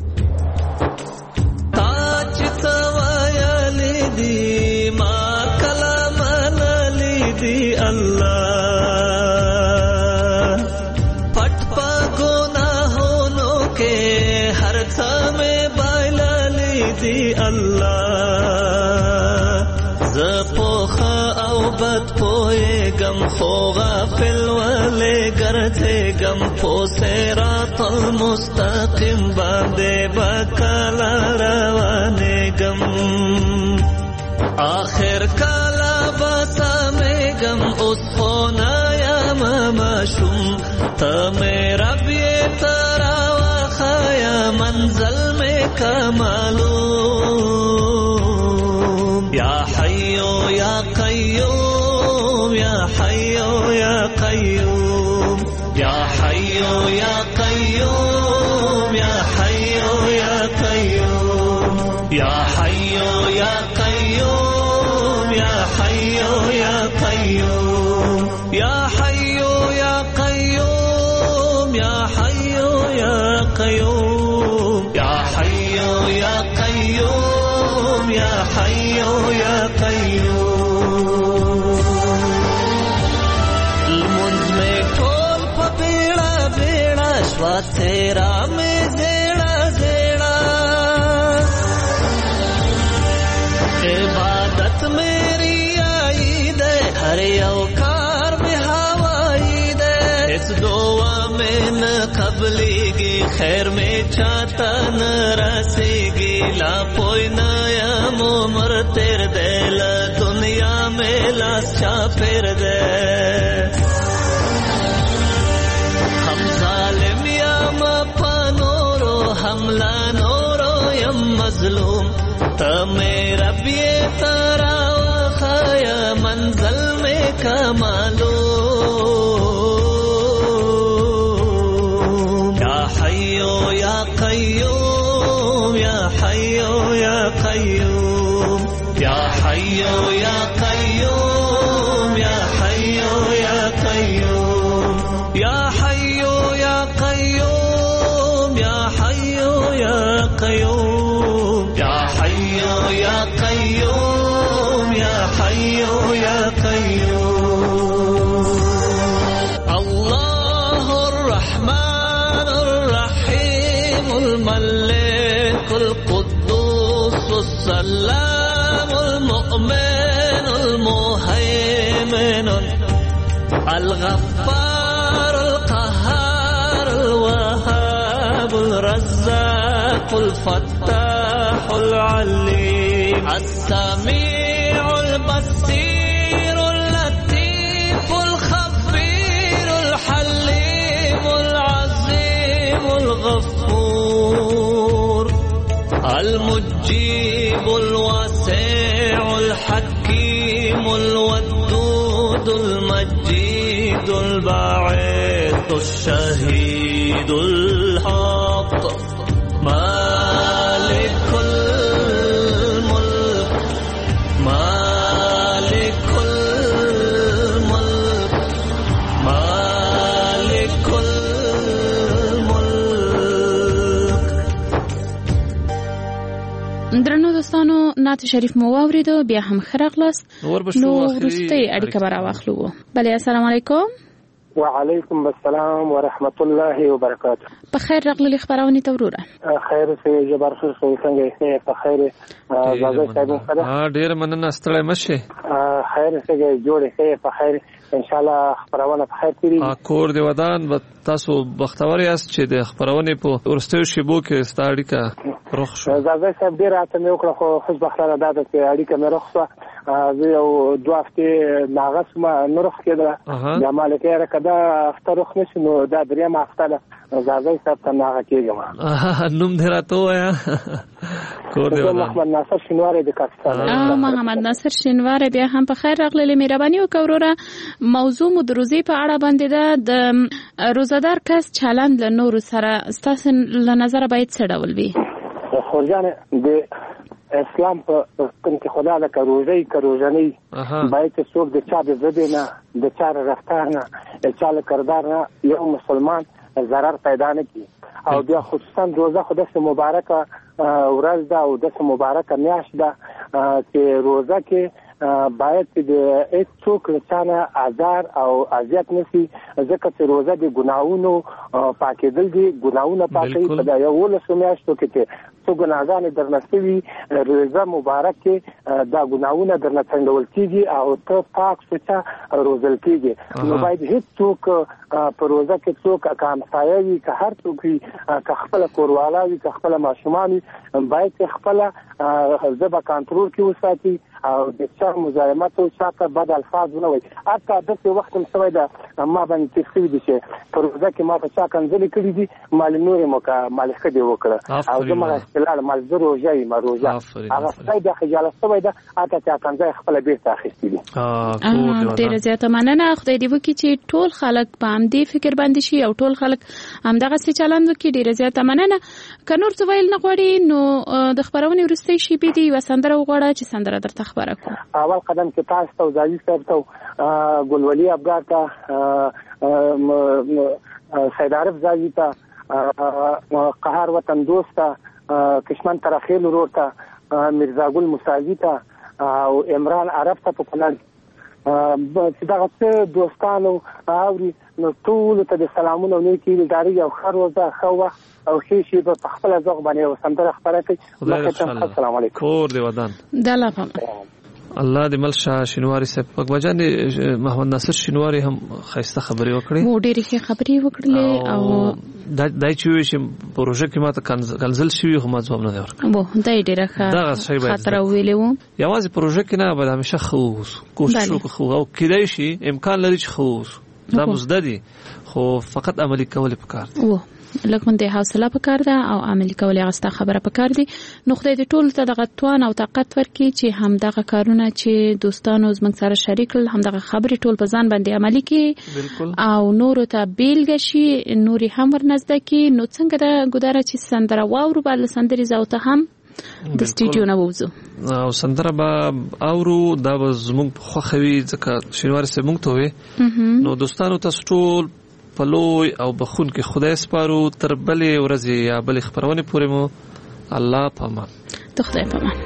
تاج توایلی دی ما کلام نلی دی الله پټ پا گناهونو کې هر څه مې بایللی دی الله ز پوخه او بد پوهه غم خو غافل ولې ګرځې غم په صراط المستقیم باندې بکلا روانې غم آخر کلا بسمې غم اوس خو نه یم ماشوم ته مې رب یې ترا واخیا منزل مې کمالو یا حیو یا قیوم یا حیو یا قیوم یا حیو یا قیوم یا حیو یا قیوم یا حیو یا قیوم یا حیو یا قیوم یا حیو یا قیوم یا حیو یا قیوم یا حیو یا قیوم یا वा तेरा में जेड़ा जेड़ा इबादत मेरी आई दे हर औकार में हवाई दे इस दुआ में न कबलेगी खैर में चाहता न रसेगी ला पोई नया मोमर तेर दे ला दुनिया में लास चा फिर दे हम जालिम या मपनोरो हमला नोरो यम मजलूम मेरा बिये तारा खाया मंजल में कमालो या हय्यो या कय्यूम या हय्यो या कय्यूम या हय्यो या कय्यूम या हय्यो या कय्यूम या हय्यो या कय्यूम या हय्यो या कय्यूम या कय्यूम या हय्यो या कय्यूम अल्लाहुर रहमानुर रहीमुल मलिकुल कुद्दूसुस सलामुल मुअमिनुल मुहैमिनुल अल गफ्फारुल क़हारुल वहाबुल रज़्ज़ाक़ुल फत्ताहुल अलीम السميع البصير اللطيف الخبير الحليم العظيم الغفور المجيب الواسع الحكيم الودود المجيد الباعث الشهيد الحق مالك درنو دوستانو نعت شریف مو واوریدو بیا هم خراغلاست نو ورسته اړیکه به راواخلو. بله السلام علیکم. وعلیکم السلام ورحمت الله وبرکاته. په خیر راغلی خبرونه ته وروره. خیر سه جبر خو څنګه یې په خیر زاده صاحب سره. ها ډیر مننه ستړی مشه. خیر سه جوړې سه په خیر ان شاء الله خبرونه په خیر تیری. کور دی ودان و تاسو بختور یاست چې د خبرونه په ورستو شیبو کې ستاړی کا روخ شو. زاده صاحب ډیر راته مې وکړه خو خوش بختانه ده چې اړیکه مې روخ شو. زه یو دوه هفته ناغس ما نورخ کېده. د مالکه راکده هفته روخ نشو نو دا دریم هفته ده. زاده صاحب ته ناغه کېږم. نوم دې راته وایا. کور دی ودان. محمد ناصر شینواری د پاکستان. اه محمد ناصر شینواری بیا هم په خیر راغلی مهرباني وکوروره. موضوع مو د روزي په اړه باندې ده د روزادار کس چلند له نور سره ستاسو له نظر باید څه ډول وي؟ خورجان د اسلام په کوم کې خدا د کروزي کروزنی باید څوک د چا د زده نه د چا رفتار نه د چا له کردار نه یو مسلمان ضرر پیدا نه کی او بیا خصوصا روزه خدای مبارکه ورځ ده او د مبارکه میاشت ده چې روزه کې باید د هیڅ څوک لسانه آزار او اذیت نشي ځکه چې روزه د ګناہوں پاکېدل دي ګناہوں پاکي په دا یو له سمیاشتو کې څو ګناهګان درنستوي روزه مبارک کې دا ګناہوں درنه څنډول کیږي او ته پاک سوچا روزل کیږي نو باید هیڅ څوک په روزه کې څوک کام سایوي که هر څوک که خپل کوروالا وي که خپل ماشومان باید خپل ځبه کنټرول کې وساتي او د چا مزاحمت او چاته بد الفاظ نه وي. حتی د څه وخت هم سوي دا ما باندې تخوي دي چې په روزه کې ما ته چا کنځلې کړې دي مال نور موکا مالخه دی وکړه او زما استلال مال زرو جاي ما روزه هغه څه د خجالت سوي دا اته چا کنځه خپل بیرته اخیستي دي. اه ډیر زیاته مننه خدای دې وکړي چې ټول خلک په ام دې فکر باندې شي او ټول خلک هم دغه څه چلند وکړي. ډیر زیاته مننه. که نور څه ویل نه غواړي نو د خبرونه ورسته شي به دي وسندره وغواړه چې سندره درته خبره کوم. اول قدم کې تاسو ته زاوی صاحب ته ګلولي ابرار ته سید عارف زاوی ته قهر وطن دوست ته کشمن ترخیل ورور ته میرزا ګل موساوی ته او عمران عرب ته په پلان چې دغه څه دوستانو اوري نو ټول ته د سلامونه نیکی لري او خیر وزه خو او ښه شي په خپل ځوغ باندې وسندره خبره کوي. السلام علیکم. کور دی ودان دلا پم الله دې ملشا شینواری صاحب پکوجان محمد ناصر شینواری هم خیسته خبرې وکړې مو ډېرې ښه خبرې وکړلې او دای چې چې پروژه کې ماته کنسل شوی خو ما ځواب نه ورکړ. وو دای ډېر ښه خاطر ویلې وو یوازې پروژه کې نه بل همیشه خو کوشش وکړو او کېدای شي امکان لري چې خو دا مزده دي خو فقط عملي کول پکار دي. وو لکه حوصله پکار ده او عملي کول غسته خبره پکار دي. نو خدای دې ټول ته دغه توان او طاقت ورکړي چې هم دغه کارونه چې دوستانو زموږ سره شریک هم دغه خبرې ټول په ځان باندې عملي کړي او نور ته بیلګه شي نوري هم ورنزده کړي. نو څنګه د ګودره چې سندره واورو بل سندري زوته هم د سټډیو نه ووزو او سندره به اورو دا به زموږ خوخوي ځکه شینواری سه مونږ ته وي. نو دوستانو تاسو ټول پلوي او بخون کې خدای سپارو تر بلې ورځې یا بلې خبرونه پورې مو الله پامان ته خدای پامان.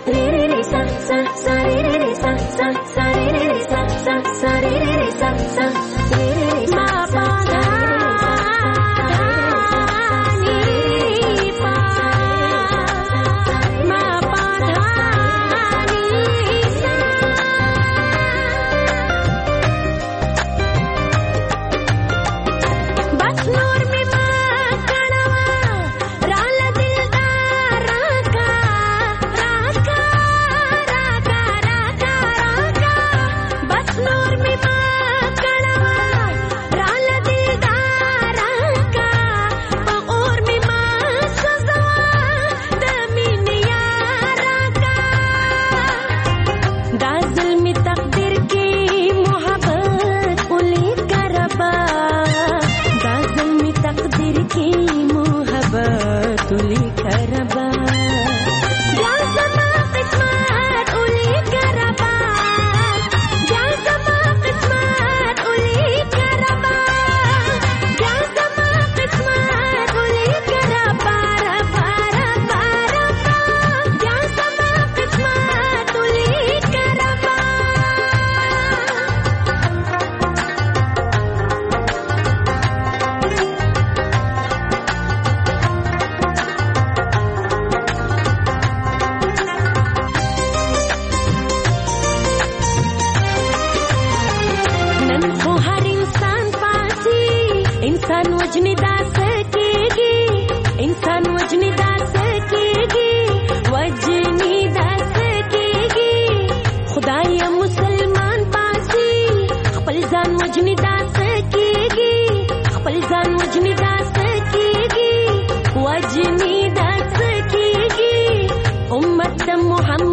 محمد